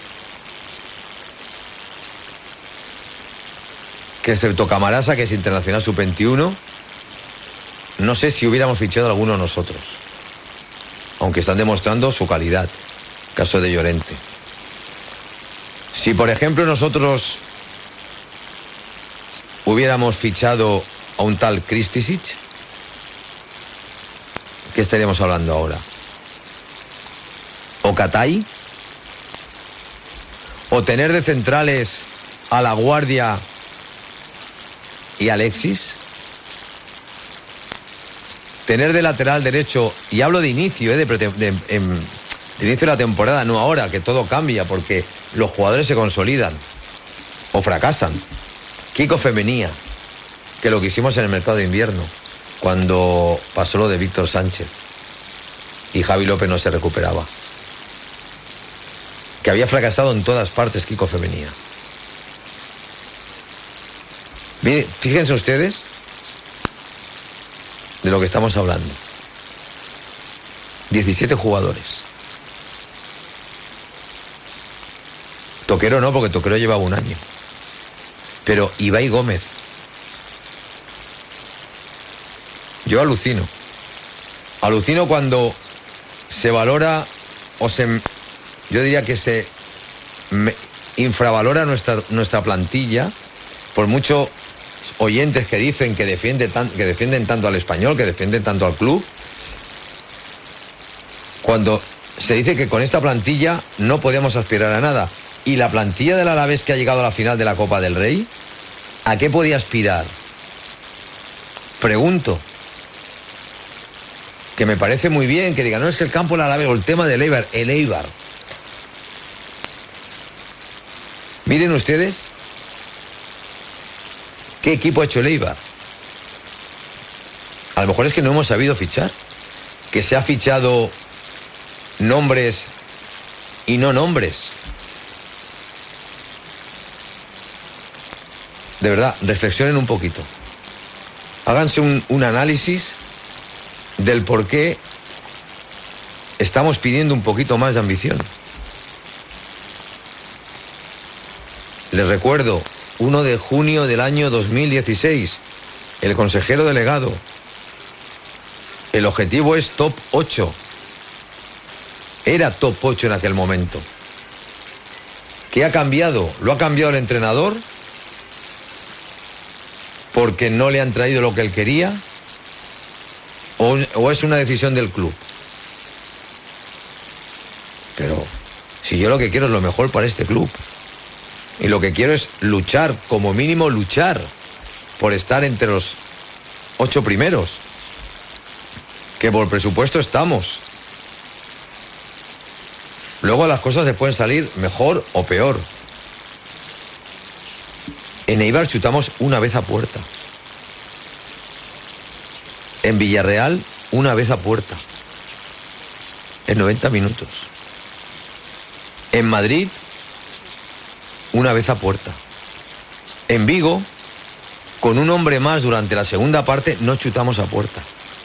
que, excepto Camarasa, que es internacional sub-21, no sé si hubiéramos fichado a alguno nosotros, aunque están demostrando su calidad. Caso de Llorente. Si por ejemplo nosotros hubiéramos fichado a un tal Kristisic, ¿qué estaríamos hablando ahora? ¿O Katai? ¿O tener de centrales a La Guardia y Alexis? Tener de lateral derecho, y hablo de inicio, de inicio de la temporada, no ahora, que todo cambia porque los jugadores se consolidan o fracasan. Kiko Femenía, que lo que hicimos en el mercado de invierno, cuando pasó lo de Víctor Sánchez y Javi López no se recuperaba. Que había fracasado en todas partes Kiko Femenía. Miren, fíjense ustedes de lo que estamos hablando. 17 jugadores. Toquero no, porque Toquero llevaba un año. Pero Ibai Gómez. Yo alucino. Alucino cuando se valora yo diría que se infravalora nuestra plantilla, por muchos oyentes que dicen que defienden tanto al Español, que defienden tanto al club, cuando se dice que con esta plantilla no podemos aspirar a nada. Y la plantilla del Alavés, que ha llegado a la final de la Copa del Rey, ¿a qué podía aspirar? Pregunto. Que me parece muy bien que digan, no, es que el campo del Alavés, o el tema del Eibar, el Eibar. Miren ustedes qué equipo ha hecho el Eibar. A lo mejor es que no hemos sabido fichar, que se ha fichado nombres y no nombres. De verdad, reflexionen un poquito. Háganse un análisis del por qué estamos pidiendo un poquito más de ambición. Les recuerdo, 1 de junio del año 2016, el consejero delegado. El objetivo es top 8. Era top 8 en aquel momento. ¿Qué ha cambiado? ¿Lo ha cambiado el entrenador? ¿Porque no le han traído lo que él quería? ¿O es una decisión del club? Pero si yo lo que quiero es lo mejor para este club, y lo que quiero es luchar, como mínimo luchar, por estar entre los 8 primeros, que por presupuesto estamos. Luego las cosas se pueden salir mejor o peor. En Eibar chutamos una vez a puerta. En Villarreal, una vez a puerta. En 90 minutos. En Madrid, una vez a puerta. En Vigo, con un hombre más durante la segunda parte, no chutamos a puerta.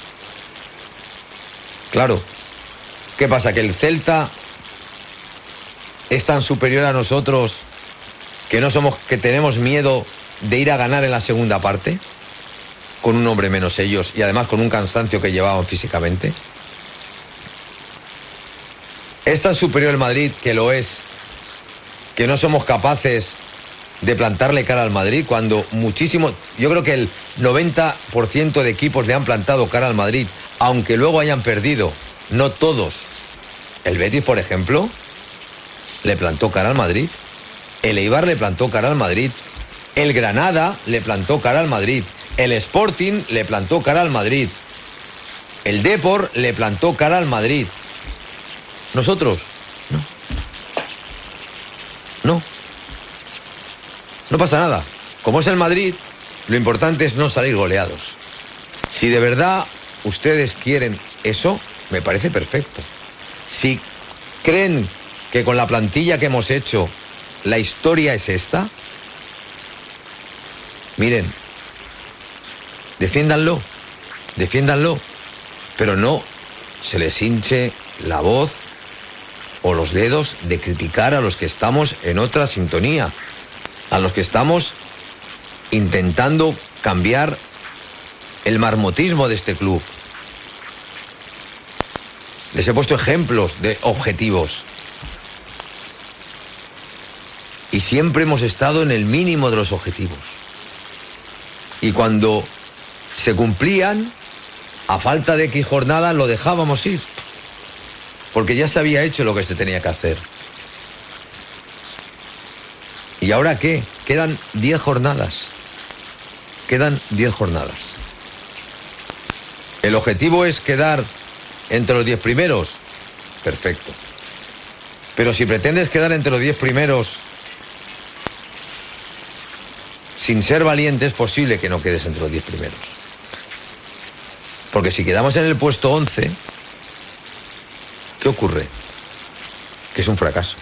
Claro. ¿Qué pasa? ¿Que el Celta es tan superior a nosotros que tenemos miedo de ir a ganar en la segunda parte? con un hombre menos ellos y además con un cansancio que llevaban físicamente? ¿Es tan superior el Madrid, que lo es, que no somos capaces de plantarle cara al Madrid cuando muchísimos, yo creo que el 90% de equipos le han plantado cara al Madrid, aunque luego hayan perdido? No todos. El Betis, por ejemplo, le plantó cara al Madrid. El Eibar le plantó cara al Madrid. El Granada le plantó cara al Madrid. El Sporting le plantó cara al Madrid. El Depor le plantó cara al Madrid. Nosotros, no. No. No pasa nada. Como es el Madrid, lo importante es no salir goleados. Si de verdad ustedes quieren eso, me parece perfecto. Si creen que con la plantilla que hemos hecho, la historia es esta, miren, defiéndanlo, pero no se les hinche la voz o los dedos de criticar a los que estamos en otra sintonía, a los que estamos intentando cambiar el marmotismo de este club. Les he puesto ejemplos de objetivos. Y siempre hemos estado en el mínimo de los objetivos. Y cuando se cumplían, a falta de X jornadas, lo dejábamos ir. Porque ya se había hecho lo que se tenía que hacer. ¿Y ahora qué? Quedan 10 jornadas. Quedan 10 jornadas. ¿El objetivo es quedar entre los 10 primeros? Perfecto. Pero si pretendes quedar entre los 10 primeros sin ser valiente, es posible que no quedes entre los 10 primeros. Porque si quedamos en el puesto 11, ¿qué ocurre? Que es un fracaso.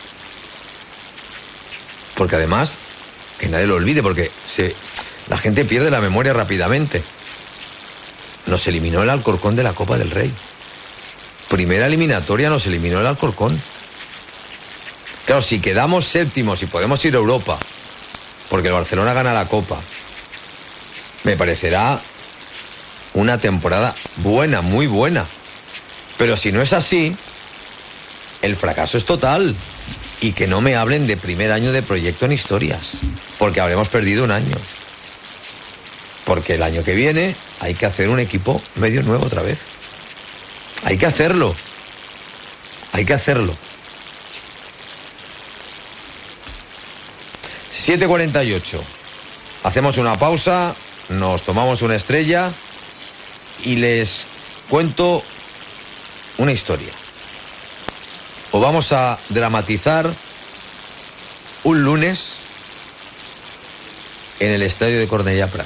Porque además, que nadie lo olvide, porque la gente pierde la memoria rápidamente. Nos eliminó el Alcorcón de la Copa del Rey. Primera eliminatoria nos eliminó el Alcorcón. Claro, si quedamos séptimos y podemos ir a Europa, porque el Barcelona gana la Copa, me parecerá una temporada buena, muy buena. Pero si no es así, el fracaso es total. Y que no me hablen de primer año de proyecto en historias, porque habremos perdido un año. Porque el año que viene hay que hacer un equipo medio nuevo otra vez. Hay que hacerlo. Hay que hacerlo. 7:48. Hacemos una pausa, nos tomamos una estrella y les cuento una historia. O vamos a dramatizar un lunes en el estadio de Cornellà Prat.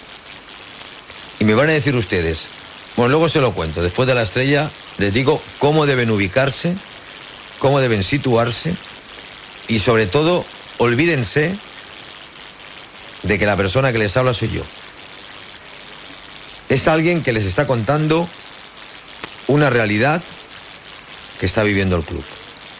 Y me van a decir ustedes, bueno, luego se lo cuento, después de la estrella les digo cómo deben ubicarse, cómo deben situarse y sobre todo, olvídense de que la persona que les habla soy yo. Es alguien que les está contando una realidad que está viviendo el club.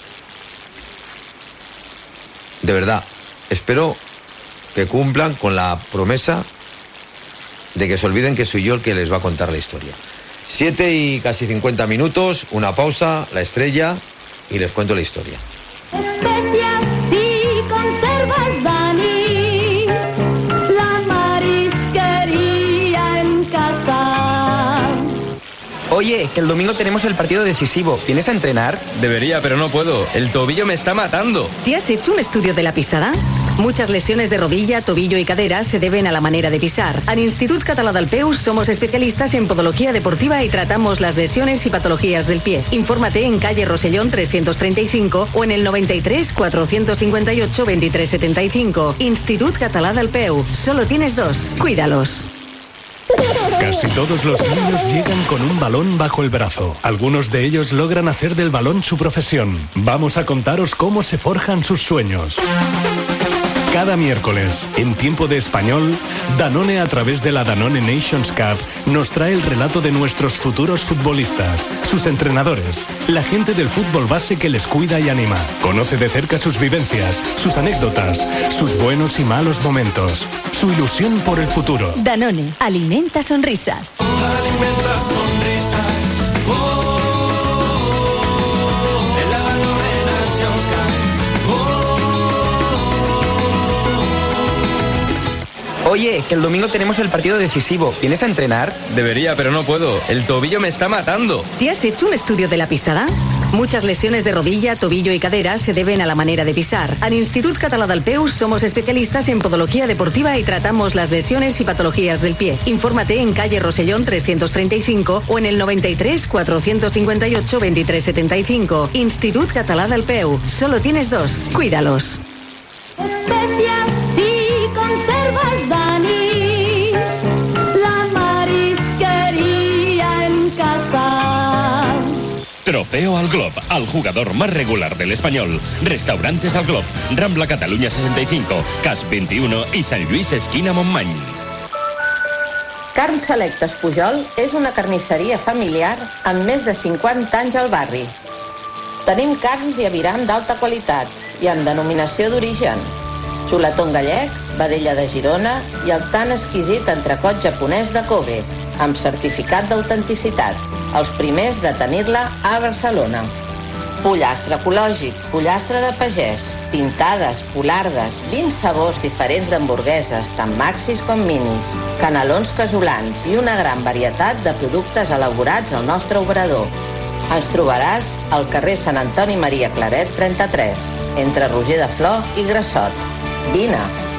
De verdad, espero que cumplan con la promesa de que se olviden que soy yo el que les va a contar la historia. 7 y casi 50 minutos, una pausa, la estrella y les cuento la historia. Especias y conservas, Dani, la marisquería en casa. Oye, que el domingo tenemos el partido decisivo. ¿Vienes a entrenar? Debería, pero no puedo. El tobillo me está matando. ¿Te has hecho un estudio de la pisada? Muchas lesiones de rodilla, tobillo y cadera se deben a la manera de pisar. Al Institut Català del Peu somos especialistas en podología deportiva y tratamos las lesiones y patologías del pie. Infórmate en calle Rosellón 335 o en el 93 458 2375. Institut Català del Peu. Solo tienes 2. Cuídalos. Casi todos los niños llegan con un balón bajo el brazo. Algunos de ellos logran hacer del balón su profesión. Vamos a contaros cómo se forjan sus sueños. Cada miércoles, en Tiempo de Español, Danone a través de la Danone Nations Cup nos trae el relato de nuestros futuros futbolistas, sus entrenadores, la gente del fútbol base que les cuida y anima. Conoce de cerca sus vivencias, sus anécdotas, sus buenos y malos momentos, su ilusión por el futuro. Danone, alimenta sonrisas. Alimenta sonrisas. En la Danone Nations Cup. Oye, que el domingo tenemos el partido decisivo. ¿Vienes a entrenar? Debería, pero no puedo. El tobillo me está matando. ¿Te has hecho un estudio de la pisada? Muchas lesiones de rodilla, tobillo y cadera se deben a la manera de pisar. En Institut Català del Peu somos especialistas en podología deportiva y tratamos las lesiones y patologías del pie. Infórmate en calle Rosellón 335 o en el 93 458 2375. Institut Català del Peu. Solo tienes 2. Cuídalos. Especias si conservas, Dani, la marisquería en casa. Trofeo al Glob, al jugador más regular del Español. Restaurantes al Glob, Rambla Catalunya 65, Cas 21 i Sant Lluís esquina Montmany. Carn Selectes Pujol és una carnisseria familiar amb més de 50 anys al barri. Tenim carns i aviram d'alta qualitat i amb denominació d'origen. Xuletón gallec, vedella de Girona i el tan exquisit entrecot japonès de Kobe, amb certificat d'autenticitat, els primers de tenir-la a Barcelona. Pollastre ecològic, pollastre de pagès, pintades, polardes, 20 sabors diferents d'hamburgueses, tant maxis com minis, canelons casolans i una gran varietat de productes elaborats al nostre obrador. Ens trobaràs al carrer Sant Antoni Maria Claret 33, entre Roger de Flor i Grassot. Vine!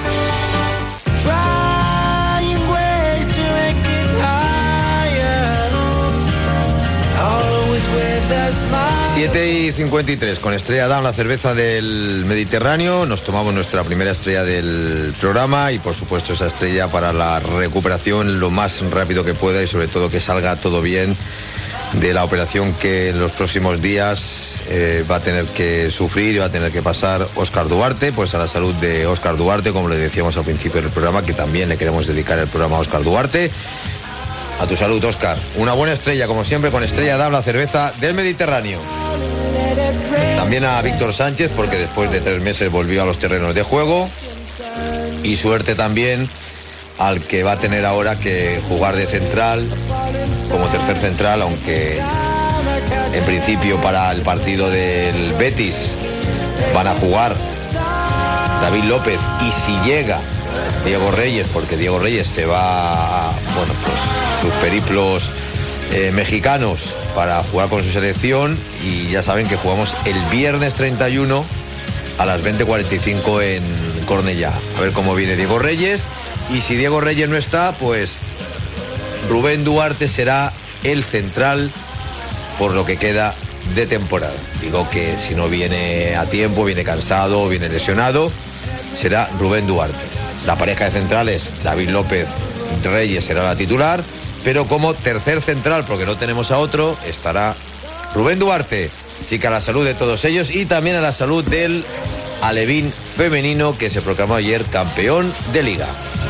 7:53, con Estrella Damm, la cerveza del Mediterráneo. Nos tomamos nuestra primera estrella del programa y por supuesto esa estrella para la recuperación lo más rápido que pueda y sobre todo que salga todo bien de la operación que en los próximos días va a tener que sufrir y va a tener que pasar Óscar Duarte. Pues a la salud de Óscar Duarte, como le decíamos al principio del programa, que también le queremos dedicar el programa a Óscar Duarte. A tu salud, Óscar. Una buena estrella, como siempre, con Estrella Damm, la cerveza del Mediterráneo. También a Víctor Sánchez, porque después de 3 meses volvió a los terrenos de juego. Y suerte también al que va a tener ahora que jugar de central, como tercer central, aunque en principio para el partido del Betis van a jugar David López y si llega Diego Reyes, porque Diego Reyes se va a, pues sus periplos mexicanos para jugar con su selección, y ya saben que jugamos el viernes 31 a las 20:45 en Cornellá. A ver cómo viene Diego Reyes, y si Diego Reyes no está, pues Rubén Duarte será el central por lo que queda de temporada. Digo que si no viene a tiempo, viene cansado, viene lesionado, será Rubén Duarte. La pareja de centrales, David López Reyes será la titular, pero como tercer central, porque no tenemos a otro, estará Rubén Duarte. Así que a la salud de todos ellos y también a la salud del alevín femenino que se proclamó ayer campeón de liga.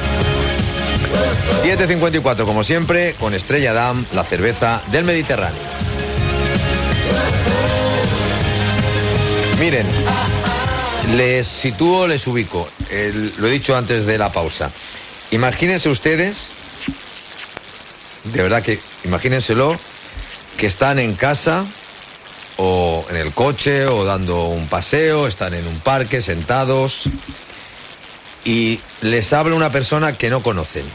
7:54, como siempre, con Estrella Damm, la cerveza del Mediterráneo. Miren, les sitúo, les ubico. Lo he dicho antes de la pausa. Imagínense ustedes, de verdad que imagínenselo, que están en casa o en el coche o dando un paseo, están en un parque sentados y les habla una persona que no conocen,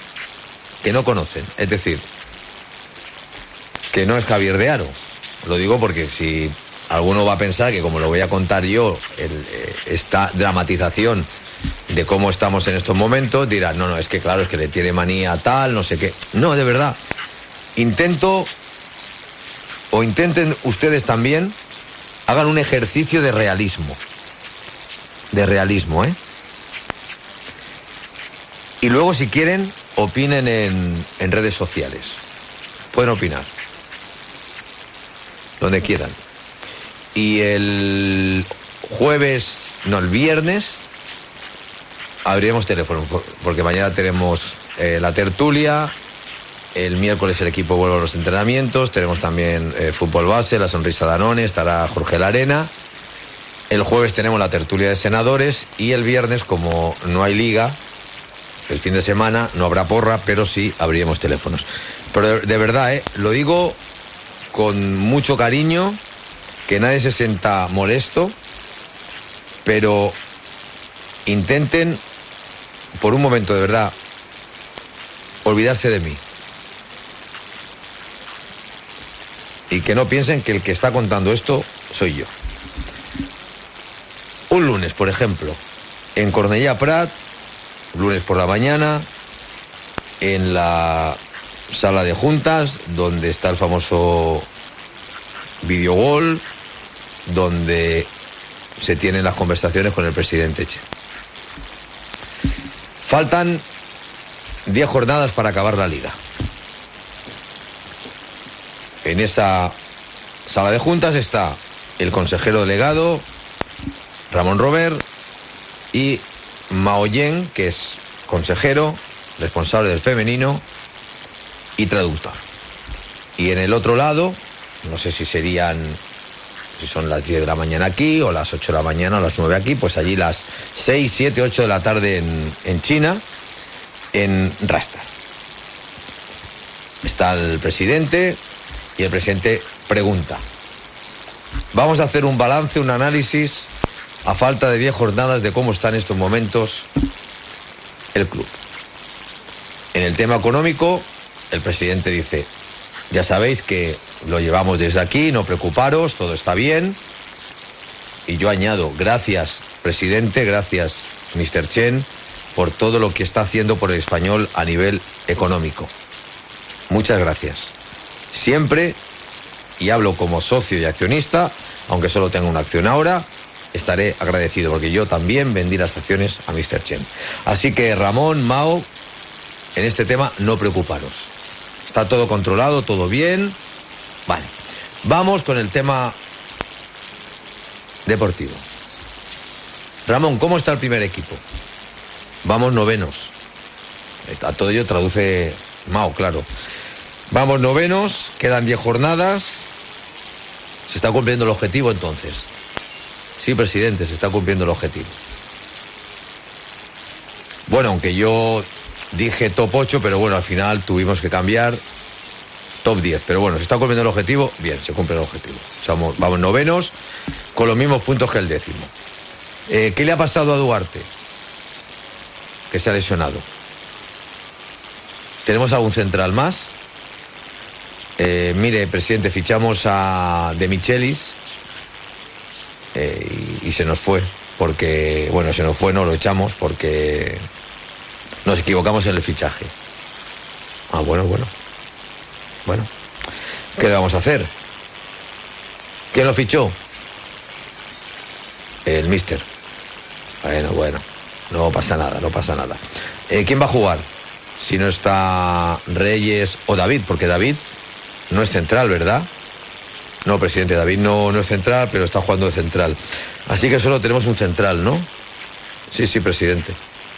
es decir, que no es Javier de Haro. Lo digo porque si alguno va a pensar que como lo voy a contar yo, esta dramatización de cómo estamos en estos momentos, dirán, no, es que claro, es que le tiene manía tal, no sé qué. No, de verdad, intenten ustedes también, hagan un ejercicio de realismo, y luego si quieren, opinen en redes sociales, pueden opinar, donde quieran. Y el viernes, abriremos teléfono, porque mañana tenemos la tertulia, el miércoles el equipo vuelve a los entrenamientos, tenemos también fútbol base, la sonrisa Danone, estará Jorge Larena, el jueves tenemos la tertulia de senadores y el viernes, como no hay liga, el fin de semana no habrá porra, pero sí abriremos teléfonos. Pero de verdad, lo digo con mucho cariño, que nadie se sienta molesto, pero intenten, por un momento de verdad, olvidarse de mí. Y que no piensen que el que está contando esto soy yo. Un lunes, por ejemplo, en Cornellà Prat, lunes por la mañana, en la sala de juntas, donde está el famoso videogol, donde se tienen las conversaciones con el presidente Che. Faltan 10 jornadas para acabar la liga. En esa sala de juntas está el consejero delegado, Ramón Robert, y Mao Yen, que es consejero, responsable del femenino y traductor. Y en el otro lado, no sé si son las 10 de la mañana aquí, o las 8 de la mañana, o las 9 aquí, pues allí las 6, 7, 8 de la tarde en China, en Rasta. Está el presidente, y el presidente pregunta. Vamos a hacer un balance, un análisis, a falta de 10 jornadas, de cómo está en estos momentos el club. En el tema económico, el presidente dice, ya sabéis que lo llevamos desde aquí, no preocuparos, todo está bien. Y yo añado, gracias, presidente, gracias, Mr. Chen, por todo lo que está haciendo por el Español a nivel económico. Muchas gracias. Siempre, y hablo como socio y accionista, aunque solo tengo una acción ahora, estaré agradecido, porque yo también vendí las acciones a Mr. Chen. Así que Ramón, Mao, en este tema no preocuparos. Está todo controlado, todo bien. Vale. Vamos con el tema deportivo. Ramón, ¿cómo está el primer equipo? Vamos novenos. A todo ello traduce Mao, claro. Vamos novenos, quedan 10 jornadas. ¿Se está cumpliendo el objetivo entonces? Sí, presidente, se está cumpliendo el objetivo. Bueno, aunque yo dije top 8, pero bueno, al final tuvimos que cambiar top 10. Pero bueno, ¿se está cumpliendo el objetivo? Bien, se cumple el objetivo. Vamos novenos, con los mismos puntos que el 10º. ¿Qué le ha pasado a Duarte? Que se ha lesionado. ¿Tenemos algún central más? Mire, presidente, fichamos a De Michelis y se nos fue, porque, bueno, se nos fue, no lo echamos porque nos equivocamos en el fichaje. Ah, bueno, ¿qué le vamos a hacer? ¿Quién lo fichó? El míster. Bueno, no pasa nada. ¿Quién va a jugar? Si no está Reyes o David, porque David no es central, ¿verdad? No, presidente, David no es central, pero está jugando de central. Así que solo tenemos un central, ¿no? Sí, presidente.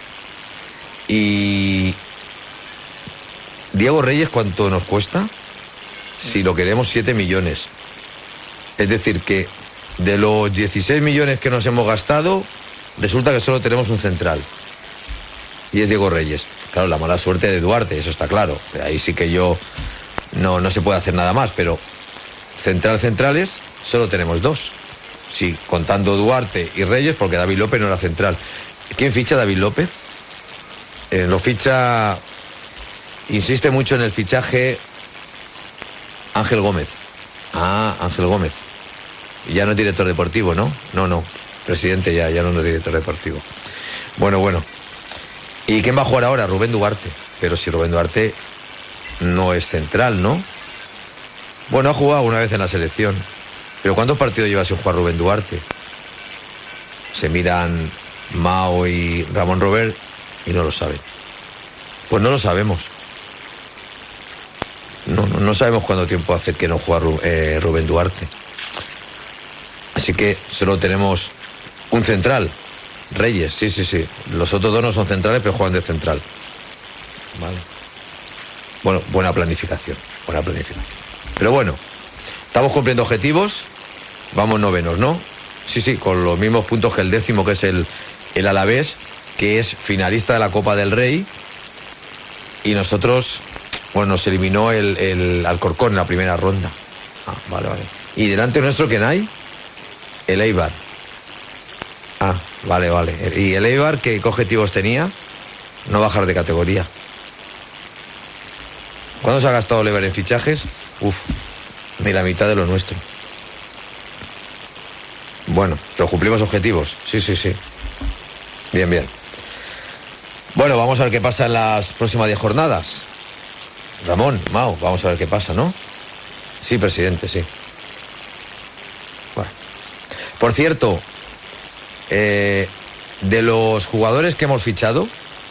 ¿Y Diego Reyes cuánto nos cuesta? Si lo queremos, 7 millones. Es decir, que de los 16 millones que nos hemos gastado, resulta que solo tenemos un central. Y es Diego Reyes. Claro, la mala suerte de Duarte, eso está claro. Ahí sí que yo no se puede hacer nada más, pero centrales solo tenemos 2. Sí, contando Duarte y Reyes, porque David López no era central. ¿Quién ficha a David López? Lo ficha, insiste mucho en el fichaje Ángel Gómez. Ah, Ángel Gómez. Ya no es director deportivo, ¿no? No, presidente, ya no es director deportivo. Bueno. ¿Y quién va a jugar ahora? Rubén Duarte. Pero si Rubén Duarte no es central, ¿no? Bueno, ha jugado una vez en la selección. ¿Pero cuántos partidos lleva sin jugar Rubén Duarte? Se miran Mao y Ramón Robert y no lo saben. Pues no lo sabemos. No sabemos cuánto tiempo hace que no juega Rubén Duarte. Así que solo tenemos un central. Reyes, sí. Los otros dos no son centrales, pero juegan de central. Vale. Bueno, buena planificación. Pero bueno, estamos cumpliendo objetivos, vamos novenos, ¿no? Sí, con los mismos puntos que el 10º, que es el Alavés, que es finalista de la Copa del Rey, y nosotros, bueno, nos eliminó el Alcorcón en la primera ronda. Vale. Y delante nuestro, ¿quién hay? El Eibar. Vale. ¿Y el Eibar qué objetivos tenía? No bajar de categoría. ¿Cuándo se ha gastado el Eibar en fichajes? Ni la mitad de lo nuestro. Bueno, pero cumplimos objetivos. Sí. Bien. Bueno, vamos a ver qué pasa en las próximas 10 jornadas. Ramón, Mao, vamos a ver qué pasa, ¿no? Sí, presidente, sí. Bueno. Por cierto, de los jugadores que hemos fichado,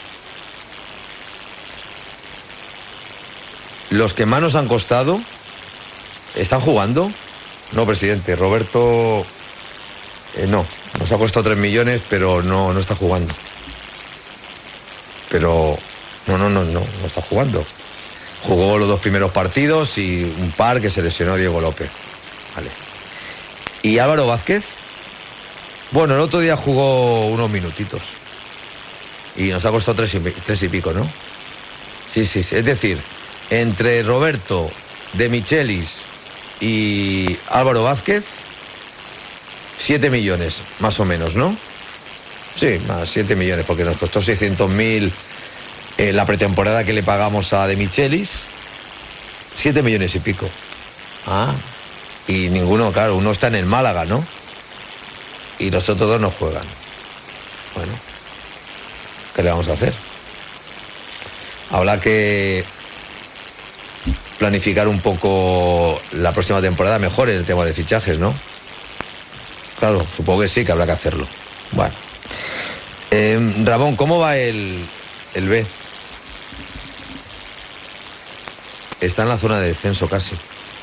los que más nos han costado, ¿están jugando? No, presidente, Roberto... no, nos ha costado 3 millones, pero no está jugando. Pero no está jugando. Jugó los 2 primeros partidos y un par que se lesionó Diego López. Vale. ¿Y Álvaro Vázquez? Bueno, el otro día jugó unos minutitos. Y nos ha costado 3 y pico, ¿no? Sí. Es decir, entre Roberto, De Michelis y Álvaro Vázquez, 7 millones, más o menos, ¿no? Sí, más 7 millones, porque nos costó 600.000 la pretemporada que le pagamos a De Michelis. 7 millones y pico. Y ninguno, claro, uno está en el Málaga, ¿no? Y los otros 2 no juegan. Bueno, ¿qué le vamos a hacer? Habrá que planificar un poco la próxima temporada mejor en el tema de fichajes, ¿no? Claro, supongo que sí, que habrá que hacerlo. Bueno. Ramón, ¿cómo va el B? Está en la zona de descenso casi.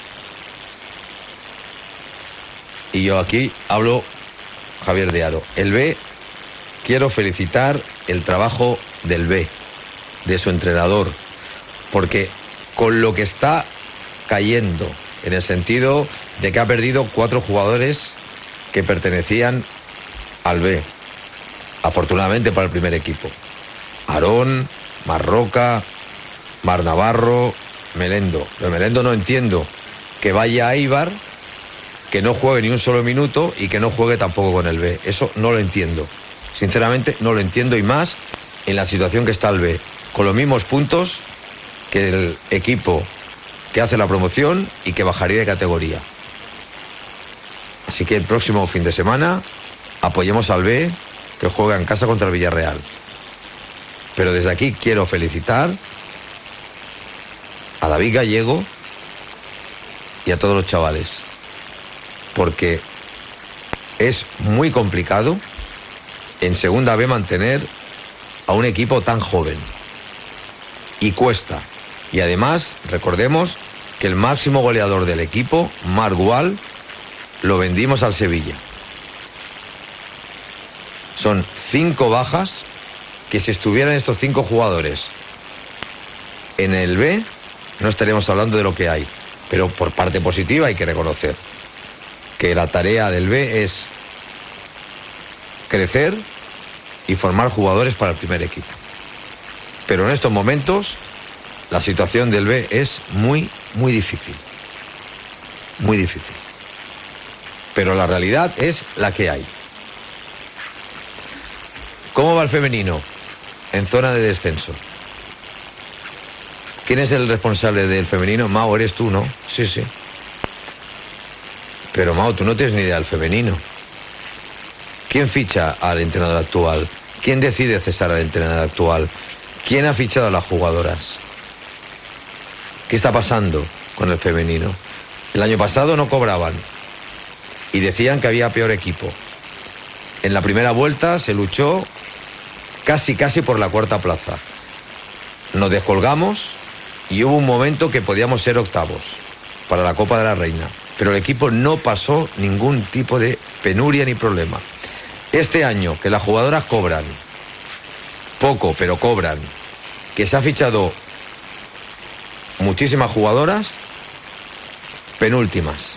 Y yo aquí hablo Javier de Aro. El B, quiero felicitar el trabajo del B, de su entrenador, porque con lo que está cayendo, en el sentido de que ha perdido 4 jugadores que pertenecían al B, afortunadamente para el primer equipo: Aarón, Marroca, Mar Navarro, Melendo. Pero Melendo no entiendo que vaya a Eibar, que no juegue ni un solo minuto y que no juegue tampoco con el B. Eso no lo entiendo. Sinceramente no lo entiendo, y más en la situación que está el B, con los mismos puntos que el equipo que hace la promoción y que bajaría de categoría. Así que el próximo fin de semana apoyemos al B, que juega en casa contra el Villarreal. Pero desde aquí quiero felicitar a David Gallego y a todos los chavales, porque es muy complicado en segunda B mantener a un equipo tan joven, y cuesta. Y además recordemos que el máximo goleador del equipo, Marc Gual, lo vendimos al Sevilla. Son 5 bajas que, si estuvieran estos 5 jugadores en el B, no estaríamos hablando de lo que hay. Pero por parte positiva hay que reconocer que la tarea del B es crecer y formar jugadores para el primer equipo. Pero en estos momentos la situación del B es muy difícil. Muy difícil. Pero la realidad es la que hay. ¿Cómo va el femenino? En zona de descenso. ¿Quién es el responsable del femenino? Mao, eres tú, ¿no? Sí. Pero Mao, tú no tienes ni idea del femenino. ¿Quién ficha al entrenador actual? ¿Quién decide cesar al entrenador actual? ¿Quién ha fichado a las jugadoras? ¿Qué está pasando con el femenino? El año pasado no cobraban y decían que había peor equipo. En la primera vuelta se luchó casi por la 4ª plaza. Nos descolgamos y hubo un momento que podíamos ser octavos para la Copa de la Reina, pero el equipo no pasó ningún tipo de penuria ni problema. Este año, que las jugadoras cobran, poco, pero cobran, que se ha fichado muchísimas jugadoras, penúltimas.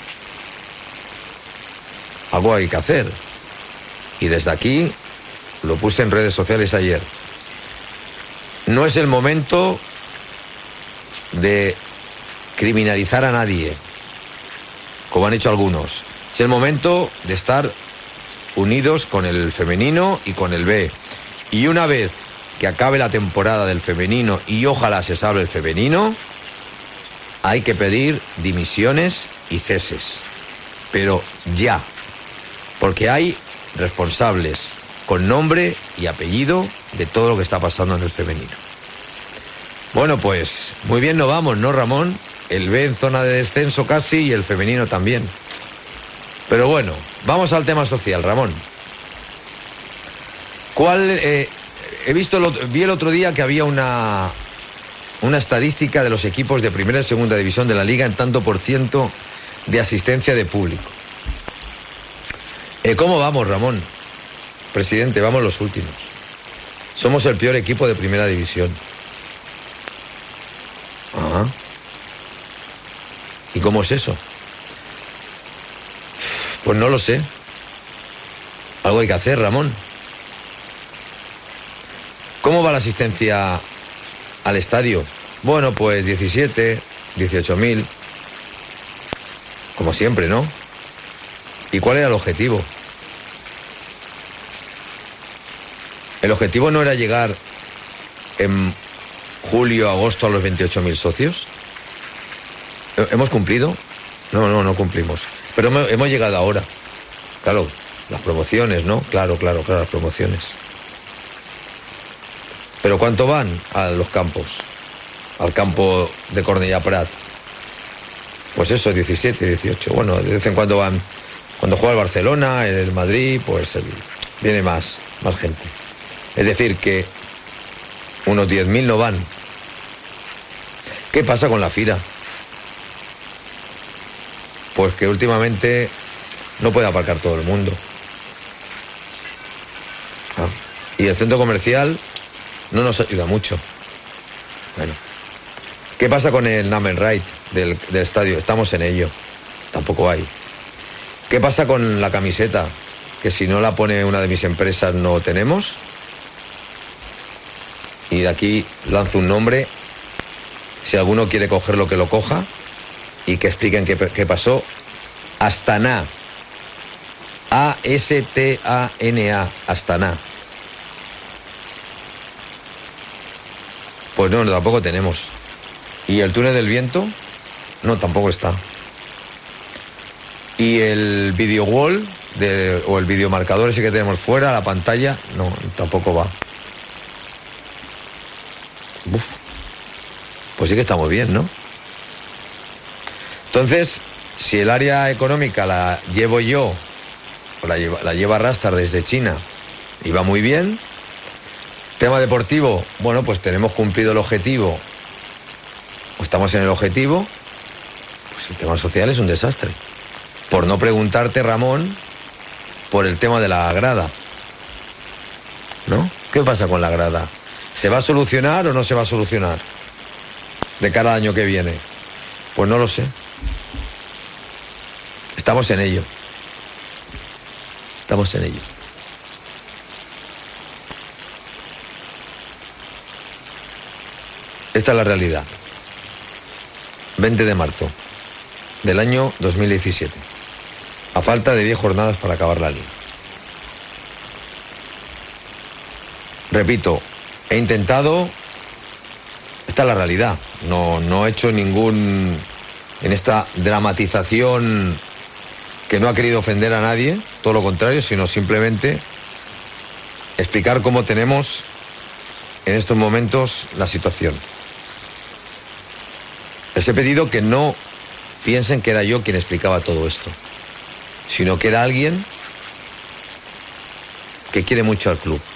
Algo hay que hacer. Y desde aquí, lo puse en redes sociales ayer, no es el momento de criminalizar a nadie, como han hecho algunos. Es el momento de estar unidos con el femenino y con el B. Y una vez que acabe la temporada del femenino y ojalá se salve el femenino, hay que pedir dimisiones y ceses. Pero ya. Porque hay responsables con nombre y apellido de todo lo que está pasando en el femenino. Bueno, pues muy bien nos vamos, ¿no, Ramón? El B en zona de descenso casi y el femenino también. Pero bueno, vamos al tema social, Ramón. Vi el otro día que había una estadística de los equipos de primera y segunda división de la liga en tanto por ciento de asistencia de público. ¿Cómo vamos, Ramón? Presidente, vamos los últimos. Somos el peor equipo de primera división. Ajá. ¿Y cómo es eso? Pues no lo sé. Algo hay que hacer, Ramón. ¿Cómo va la asistencia al estadio? Bueno, pues 17, 18.000. Como siempre, ¿no? ¿Y cuál era el objetivo? ¿El objetivo no era llegar en julio, agosto a los 28.000 socios? ¿Hemos cumplido? No cumplimos. Pero hemos llegado ahora. Claro, las promociones, ¿no? Claro, las promociones. ¿Pero cuánto van a los campos? Al campo de Cornellà Prat. Pues eso, 17, 18. Bueno, de vez en cuando van. Cuando juega el Barcelona, el Madrid, pues viene más gente. Es decir, que unos 10.000 no van. ¿Qué pasa con la Fira? Pues que últimamente no puede aparcar todo el mundo. Y el centro comercial no nos ayuda mucho. Bueno. ¿Qué pasa con el name and ride del estadio? Estamos en ello. Tampoco hay. ¿Qué pasa con la camiseta? Que si no la pone una de mis empresas no tenemos. Y de aquí lanzo un nombre. Si alguno quiere cogerlo, que lo coja. Y que expliquen qué pasó. Astana. A-S-T-A-N-A. Astana. Pues no, tampoco tenemos. ¿Y el túnel del viento? No, tampoco está. ¿Y el video wall o el videomarcador ese que tenemos fuera, la pantalla? No, tampoco va. Uf. Pues sí que estamos bien, ¿no? Entonces, si el área económica la llevo yo, o la lleva Rastar desde China, y va muy bien. Tema deportivo, bueno, pues tenemos cumplido el objetivo, o estamos en el objetivo. Pues el tema social es un desastre. Por no preguntarte, Ramón, por el tema de la grada, ¿no? ¿Qué pasa con la grada? ¿Se va a solucionar o no se va a solucionar de cara al año que viene? Pues no lo sé. Estamos en ello. Estamos en ello. Esta es la realidad. 20 de marzo del año 2017. A falta de 10 jornadas para acabar la liga. Repito, he intentado... Esta es la realidad. No he hecho ningún... En esta dramatización que no ha querido ofender a nadie, todo lo contrario, sino simplemente explicar cómo tenemos en estos momentos la situación. Les he pedido que no piensen que era yo quien explicaba todo esto, sino que era alguien que quiere mucho al club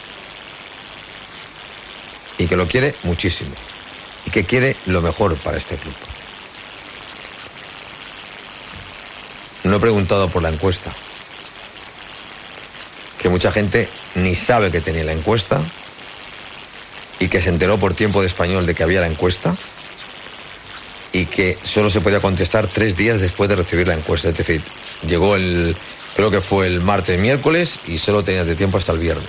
y que lo quiere muchísimo y que quiere lo mejor para este club. No he preguntado por la encuesta, que mucha gente ni sabe que tenía la encuesta y que se enteró por Tiempo de Español de que había la encuesta y que solo se podía contestar 3 días después de recibir la encuesta. Es decir, llegó creo que fue el martes, miércoles, y solo tenías de tiempo hasta el viernes.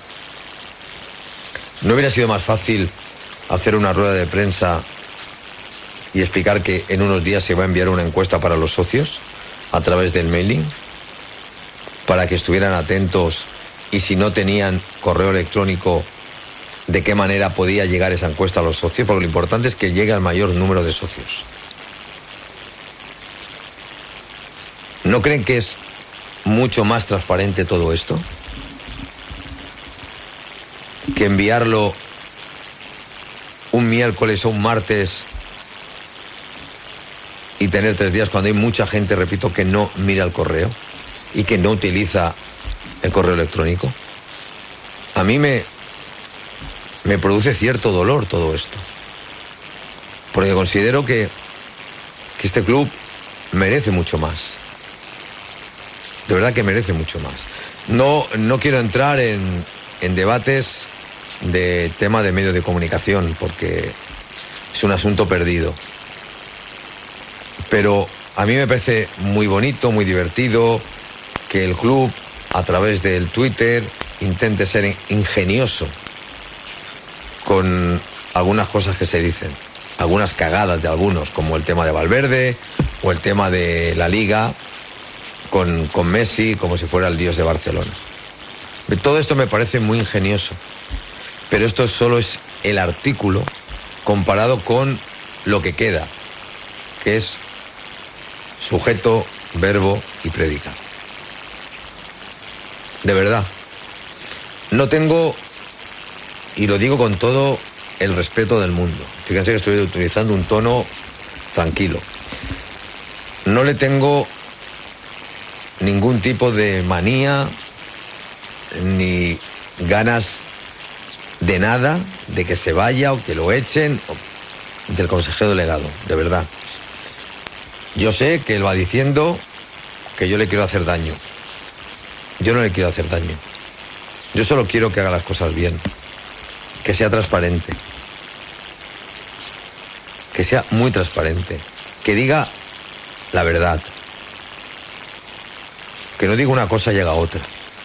¿No hubiera sido más fácil hacer una rueda de prensa y explicar que en unos días se va a enviar una encuesta para los socios a través del mailing, para que estuvieran atentos, y si no tenían correo electrónico, de qué manera podía llegar esa encuesta a los socios? Porque lo importante es que llegue al mayor número de socios. ¿No creen que es mucho más transparente todo esto que enviarlo un miércoles o un martes y tener 3 días cuando hay mucha gente, repito, que no mira el correo y que no utiliza el correo electrónico? A mí me produce cierto dolor todo esto, porque considero que este club merece mucho más. De verdad que merece mucho más. No quiero entrar en debates de tema de medios de comunicación, porque es un asunto perdido. Pero a mí me parece muy bonito, muy divertido que el club, a través del Twitter, intente ser ingenioso con algunas cosas que se dicen, algunas cagadas de algunos, como el tema de Valverde o el tema de la Liga con Messi como si fuera el dios de Barcelona. Todo esto me parece muy ingenioso, pero esto solo es el artículo comparado con lo que queda, que es sujeto, verbo y predicado. De verdad, no tengo, y lo digo con todo el respeto del mundo, fíjense que estoy utilizando un tono tranquilo, no le tengo ningún tipo de manía ni ganas de nada, de que se vaya o que lo echen del consejero delegado, de verdad. Yo sé que él va diciendo que yo le quiero hacer daño. Yo no le quiero hacer daño. Yo solo quiero que haga las cosas bien, que sea transparente, que sea muy transparente, que diga la verdad, que no diga una cosa y haga otra.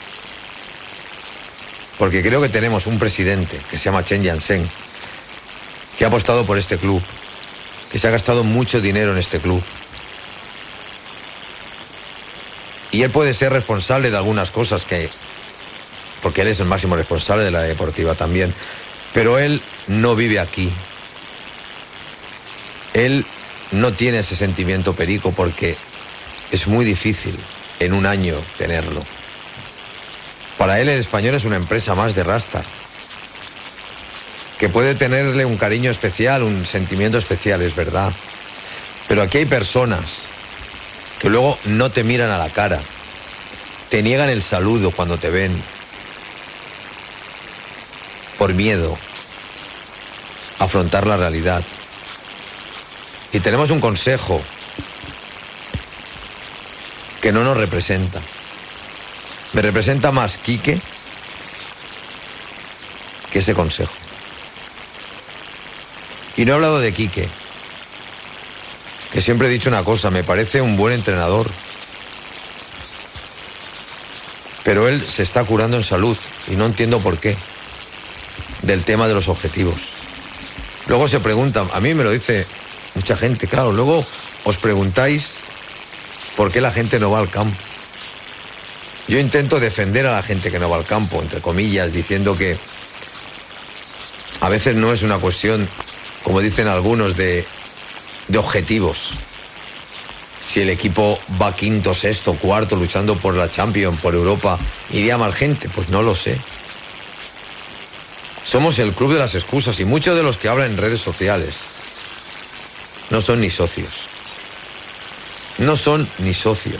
Porque creo que tenemos un presidente que se llama Chen Jiansheng, que ha apostado por este club, que se ha gastado mucho dinero en este club. Y él puede ser responsable de algunas cosas porque él es el máximo responsable de la deportiva también, pero él no vive aquí. Él no tiene ese sentimiento perico porque es muy difícil en un año tenerlo. Para él el Español es una empresa más de Rastar, que puede tenerle un cariño especial, un sentimiento especial, es verdad. Pero aquí hay personas que luego no te miran a la cara, te niegan el saludo cuando te ven, por miedo a afrontar la realidad. Y tenemos un consejo que no nos representa. Me representa más Quique que ese consejo. Y no he hablado de Quique, que siempre he dicho una cosa, me parece un buen entrenador, pero él se está curando en salud y no entiendo por qué, del tema de los objetivos. Luego se preguntan, a mí me lo dice mucha gente, claro, luego os preguntáis por qué la gente no va al campo. Yo intento defender a la gente que no va al campo, entre comillas, diciendo que a veces no es una cuestión, como dicen algunos, de objetivos. Si el equipo va quinto, sexto, cuarto, luchando por la Champions, por Europa, ¿iría más gente? Pues no lo sé. Somos el club de las excusas y muchos de los que hablan en redes sociales no son ni socios. No son ni socios.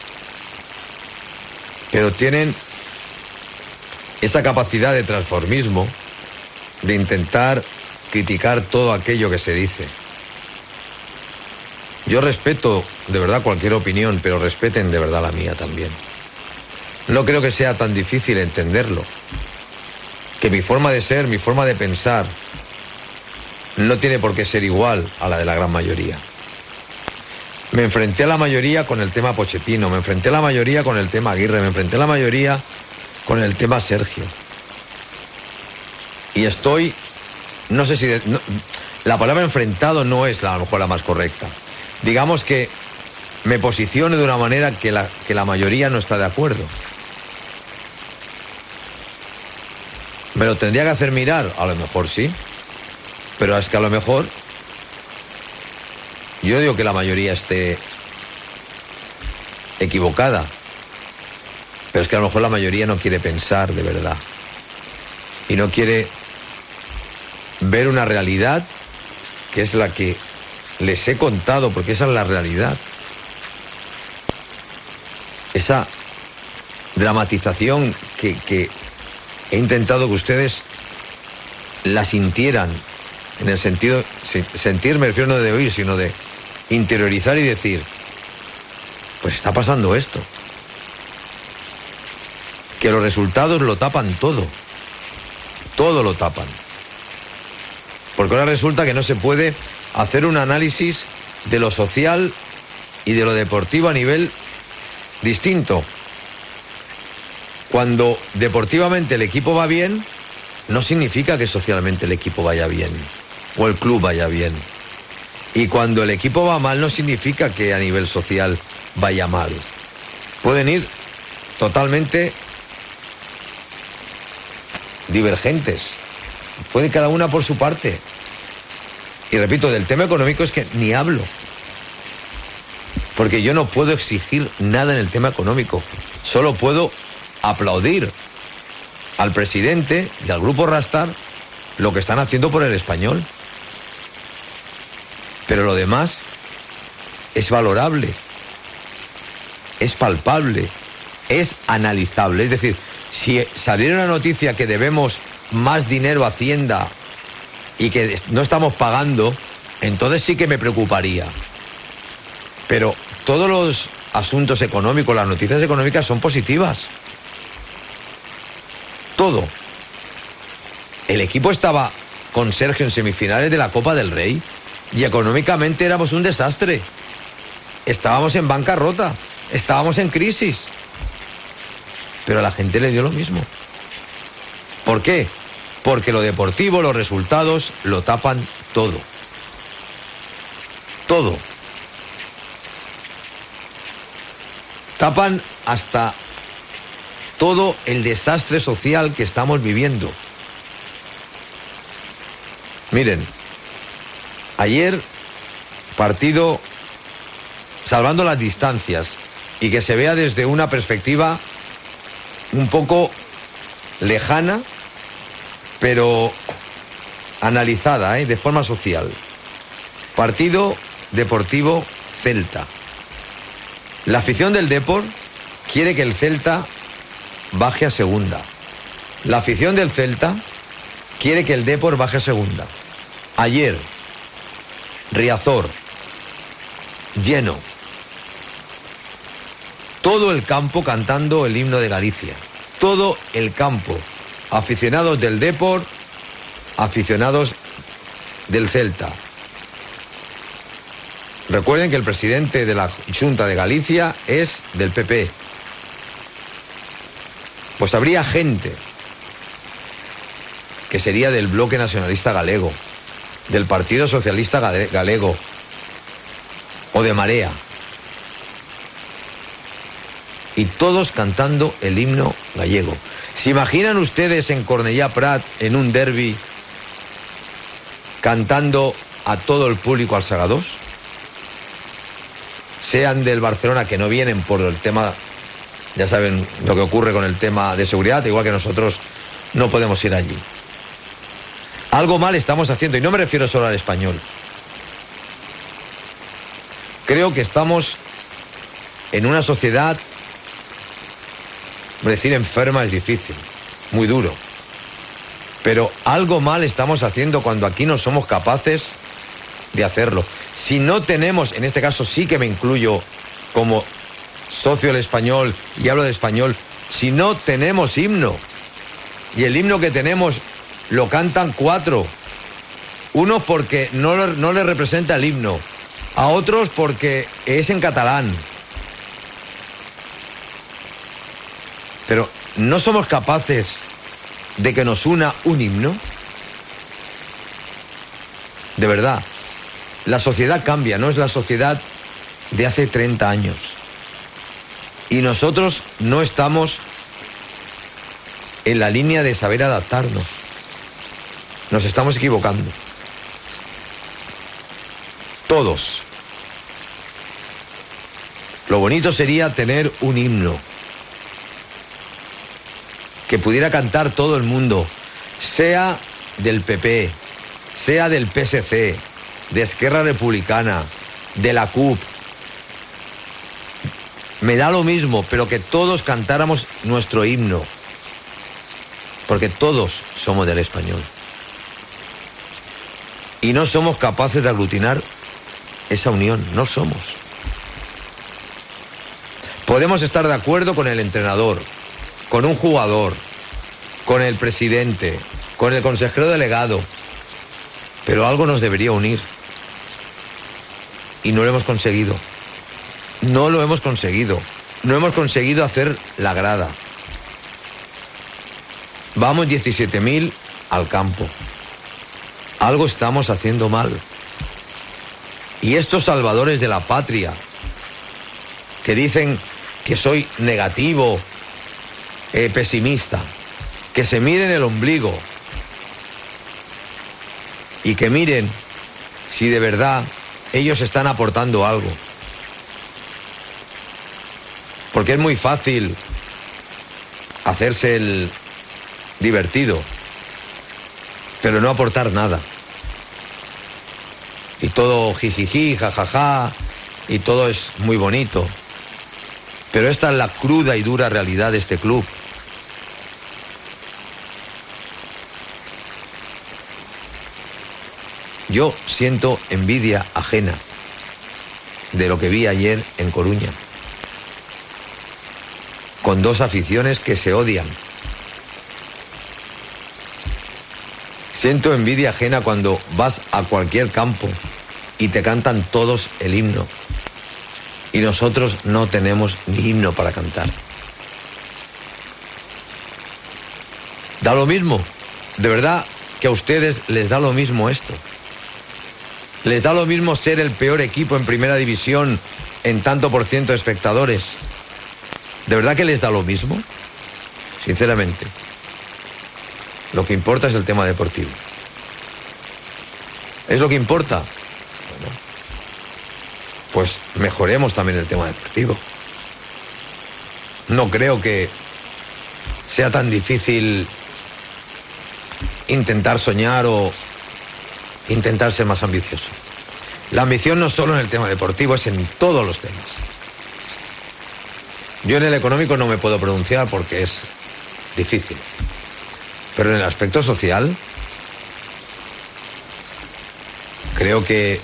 Pero tienen esa capacidad de transformismo, de intentar criticar todo aquello que se dice. Yo respeto de verdad cualquier opinión, pero respeten de verdad la mía también. no creo que sea tan difícil entenderlo. Que mi forma de ser, mi forma de pensar, no tiene por qué ser igual a la de la gran mayoría. Me enfrenté a la mayoría con el tema Pochettino, me enfrenté a la mayoría con el tema Aguirre, me enfrenté a la mayoría con el tema Sergio. Y estoy, no sé si... la palabra enfrentado no es a lo mejor la más correcta. Digamos que me posiciono de una manera que la mayoría no está de acuerdo. ¿Me lo tendría que hacer mirar? A lo mejor sí. Pero es que a lo mejor... yo digo que la mayoría esté equivocada. Pero es que a lo mejor la mayoría no quiere pensar de verdad. Y no quiere ver una realidad que es la que les he contado, porque esa es la realidad. Esa dramatización que he intentado que ustedes la sintieran, en el sentido, sentir me refiero no de oír, sino de interiorizar y decir, pues está pasando esto. Que los resultados lo tapan todo. Todo lo tapan. Porque ahora resulta que no se puede hacer un análisis de lo social y de lo deportivo a nivel distinto. Cuando deportivamente el equipo va bien, no significa que socialmente el equipo vaya bien o el club vaya bien. Y cuando el equipo va mal, no significa que a nivel social vaya mal. Pueden ir totalmente divergentes. Puede cada una por su parte. Y repito, del tema económico es que ni hablo. Porque yo no puedo exigir nada en el tema económico. Solo puedo aplaudir al presidente y al grupo Rastar lo que están haciendo por el Español. Pero lo demás es valorable, es palpable, es analizable. Es decir, si saliera una noticia que debemos más dinero a Hacienda y que no estamos pagando, entonces sí que me preocuparía. Pero todos los asuntos económicos, las noticias económicas son positivas. Todo. El equipo estaba con Sergio en semifinales de la Copa del Rey y económicamente éramos un desastre. Estábamos en bancarrota, estábamos en crisis. Pero a la gente le dio lo mismo. ¿Por qué? Porque lo deportivo, los resultados, lo tapan todo. Todo. Tapan hasta todo el desastre social que estamos viviendo. Miren, ayer partido salvando las distancias y que se vea desde una perspectiva un poco lejana, pero analizada, de forma social. Partido Deportivo Celta. La afición del Depor quiere que el Celta baje a segunda. La afición del Celta quiere que el Depor baje a segunda. Ayer, Riazor, lleno. Todo el campo cantando el himno de Galicia. Todo el campo. Aficionados del Depor, aficionados del Celta. Recuerden que el presidente de la Xunta de Galicia es del PP. Pues habría gente que sería del Bloque Nacionalista Galego, del Partido Socialista Galego o de Marea. Y todos cantando el himno gallego. ¿Se imaginan ustedes en Cornellà Prat, en un derbi, cantando a todo el público al Sagadós? Sean del Barcelona, que no vienen por el tema, ya saben lo que ocurre con el tema de seguridad, igual que nosotros no podemos ir allí. Algo mal estamos haciendo, y no me refiero solo al Español. Creo que estamos en una sociedad, decir enferma es difícil, muy duro. Pero algo mal estamos haciendo cuando aquí no somos capaces de hacerlo. Si no tenemos, en este caso sí que me incluyo como socio del Español y hablo de Español, si no tenemos himno? Y el himno que tenemos lo cantan 4. Unos porque no le representa el himno, a otros porque es en catalán. Pero ¿no somos capaces de que nos una un himno? De verdad, la sociedad cambia, no es la sociedad de hace 30 años. Y nosotros no estamos en la línea de saber adaptarnos. Nos estamos equivocando. Todos. Lo bonito sería tener un himno que pudiera cantar todo el mundo, sea del PP, sea del PSC, de Esquerra Republicana, de la CUP. Me da lo mismo, pero que todos cantáramos nuestro himno, porque todos somos del español. Y no somos capaces de aglutinar esa unión, no somos. Podemos estar de acuerdo con el entrenador, con un jugador, con el presidente, con el consejero delegado, pero algo nos debería unir. Y no lo hemos conseguido. No lo hemos conseguido. No hemos conseguido hacer la grada. Vamos 17.000 al campo. Algo estamos haciendo mal. Y estos salvadores de la patria, que dicen que soy negativo, pesimista, que se miren el ombligo y que miren si de verdad ellos están aportando algo. Porque es muy fácil hacerse el divertido, pero no aportar nada. Y todo jijiji, jajaja, y todo es muy bonito. Pero esta es la cruda y dura realidad de este club. Yo siento envidia ajena de lo que vi ayer en Coruña, con dos aficiones que se odian. Siento envidia ajena cuando vas a cualquier campo y te cantan todos el himno. Y nosotros no tenemos ni himno para cantar. Da lo mismo. De verdad que a ustedes les da lo mismo esto. Les da lo mismo ser el peor equipo en primera división en tanto por ciento de espectadores. ¿De verdad que les da lo mismo? Sinceramente. Lo que importa es el tema deportivo. ¿Es lo que importa? Bueno, pues mejoremos también el tema deportivo. No creo que sea tan difícil intentar soñar o intentar ser más ambicioso. La ambición no es solo en el tema deportivo, es en todos los temas. Yo en el económico no me puedo pronunciar porque es difícil. Pero en el aspecto social, creo que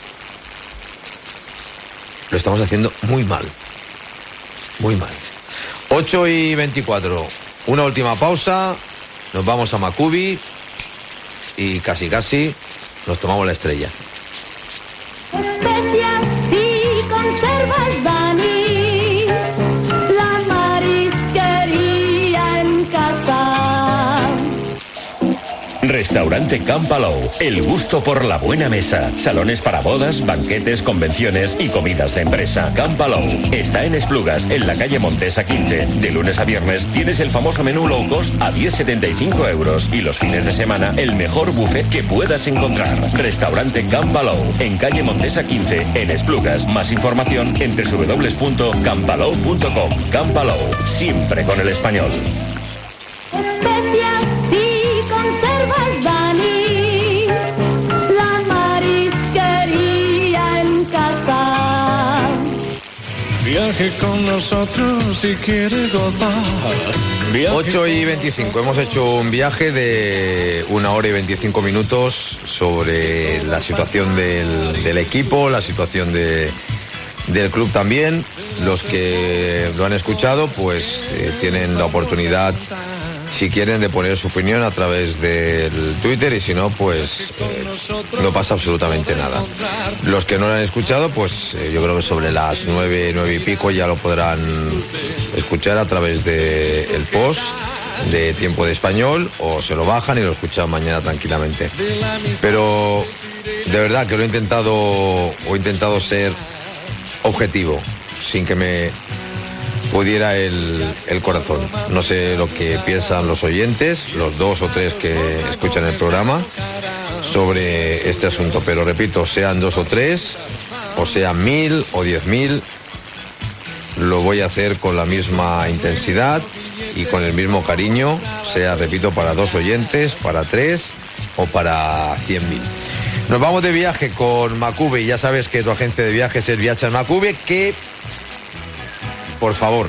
lo estamos haciendo muy mal. Muy mal. 8:24. Una última pausa. Nos vamos a Macubi y casi nos tomamos la estrella. Especias y conservas, Dani, la marisquería en casa. Restaurante Can Palou, el gusto por la buena mesa. Salones para bodas, banquetes, convenciones y comidas de empresa. Can Palou está en Esplugas, en la calle Montesa 15. De lunes a viernes tienes el famoso menú low cost a 10,75 euros y los fines de semana el mejor buffet que puedas encontrar. Restaurante Can Palou, en calle Montesa 15, en Esplugas. Más información en www.canpalou.com. Can Palou, siempre con el español. Especias y conservas, Dani, la marisquería en casa. Viaje con nosotros si quiere gozar. 8:25. Hemos hecho un viaje de 1 hora y 25 minutos sobre la situación del equipo, la situación de del club también. Los que lo han escuchado, pues tienen la oportunidad, si quieren, de poner su opinión a través del Twitter, y si no, pues no pasa absolutamente nada. Los que no lo han escuchado, pues yo creo que sobre las 9 y pico ya lo podrán escuchar a través del post de Tiempo de Español, o se lo bajan y lo escuchan mañana tranquilamente. Pero de verdad que he intentado ser objetivo, sin que me pudiera el corazón. No sé lo que piensan los oyentes, los 2 o 3 que escuchan el programa, sobre este asunto, pero repito, sean 2 o 3, o sean 1000 o 10.000, lo voy a hacer con la misma intensidad y con el mismo cariño, sea, repito, para 2 oyentes, para 3 o para 100.000. Nos vamos de viaje con Macube, y ya sabes que tu agencia de viajes es Viatges Macube, que, por favor,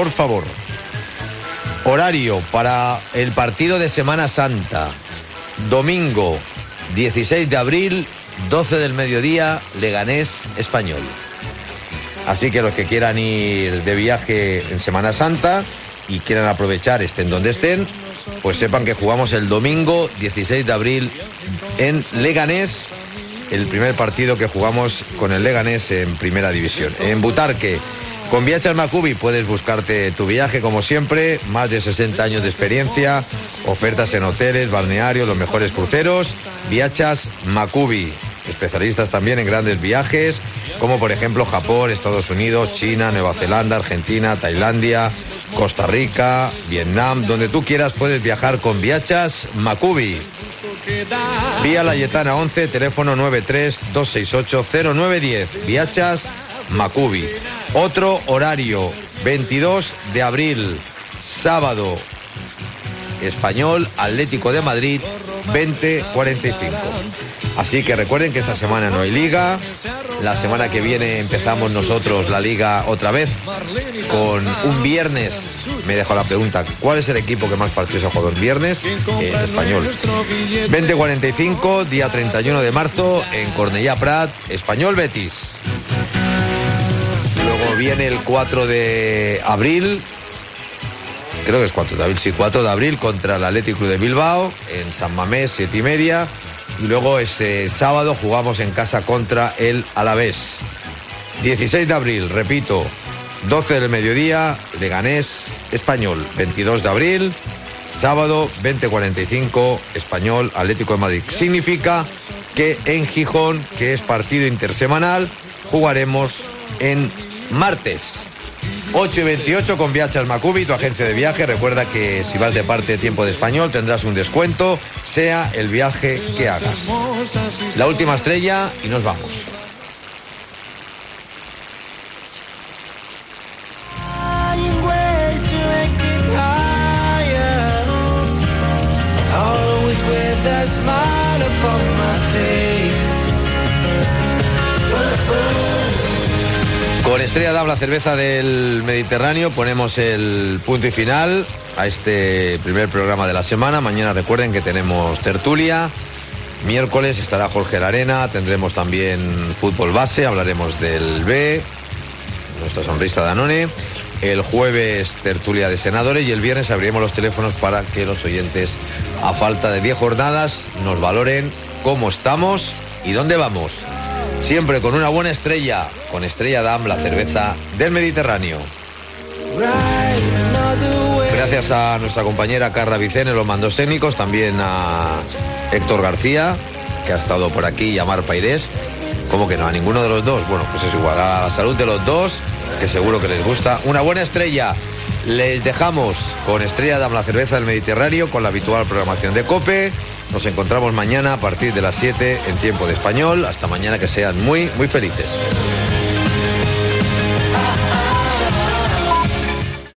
horario para el partido de Semana Santa, domingo 16 de abril, 12 del mediodía, Leganés Español. Así que los que quieran ir de viaje en Semana Santa y quieran aprovechar, estén donde estén, pues sepan que jugamos el domingo 16 de abril en Leganés, el primer partido que jugamos con el Leganés en Primera División. En Butarque, con Viatges Macube puedes buscarte tu viaje, como siempre, más de 60 años de experiencia, ofertas en hoteles, balnearios, los mejores cruceros. Viatges Macube, especialistas también en grandes viajes, como por ejemplo Japón, Estados Unidos, China, Nueva Zelanda, Argentina, Tailandia, Costa Rica, Vietnam, donde tú quieras puedes viajar con Viatges Macube. Vía Layetana 11, teléfono 93-268-0910, Viatges Macube. Otro horario, 22 de abril, sábado, Español Atlético de Madrid, 20:45. Así que recuerden que esta semana no hay liga. La semana que viene empezamos nosotros la liga otra vez con un viernes. Me dejo la pregunta, ¿cuál es el equipo que más partidos ha jugado el viernes? Español. 20:45, día 31 de marzo, en Cornellà Prat, Español Betis. Luego viene el 4 de abril, creo que es 4 de abril, sí, 4 de abril contra el Athletic Club de Bilbao, en San Mamés, 7:30. Y luego ese sábado jugamos en casa contra el Alavés. 16 de abril, repito, 12 del mediodía, Leganés Español. 22 de abril, sábado, 20:45, Español Atlético de Madrid. Significa que en Gijón, que es partido intersemanal, jugaremos en martes. 8:28 con Viatges Macube, tu agencia de viaje. Recuerda que si vas de parte de Tiempo de Español tendrás un descuento, sea el viaje que hagas. La última estrella y nos vamos. Con Estrella Damm, la cerveza del Mediterráneo, ponemos el punto y final a este primer programa de la semana. Mañana recuerden que tenemos tertulia. Miércoles estará Jorge Larena, tendremos también fútbol base, hablaremos del B, nuestra sonrisa Danone. El jueves tertulia de senadores y el viernes abriremos los teléfonos para que los oyentes, a falta de 10 jornadas, nos valoren cómo estamos y dónde vamos. Siempre con una buena estrella, con Estrella Damm, la cerveza del Mediterráneo. Gracias a nuestra compañera Carla Vicene, los mandos técnicos, también a Héctor García, que ha estado por aquí, y a Mar Pairés. ¿Cómo que no? ¿A ninguno de los dos? Bueno, pues es igual, a la salud de los dos, que seguro que les gusta. Una buena estrella. Les dejamos con Estrella Damm, la cerveza del Mediterráneo, con la habitual programación de COPE. Nos encontramos mañana a partir de las 7 en Tiempo de Español. Hasta mañana, que sean muy, muy felices.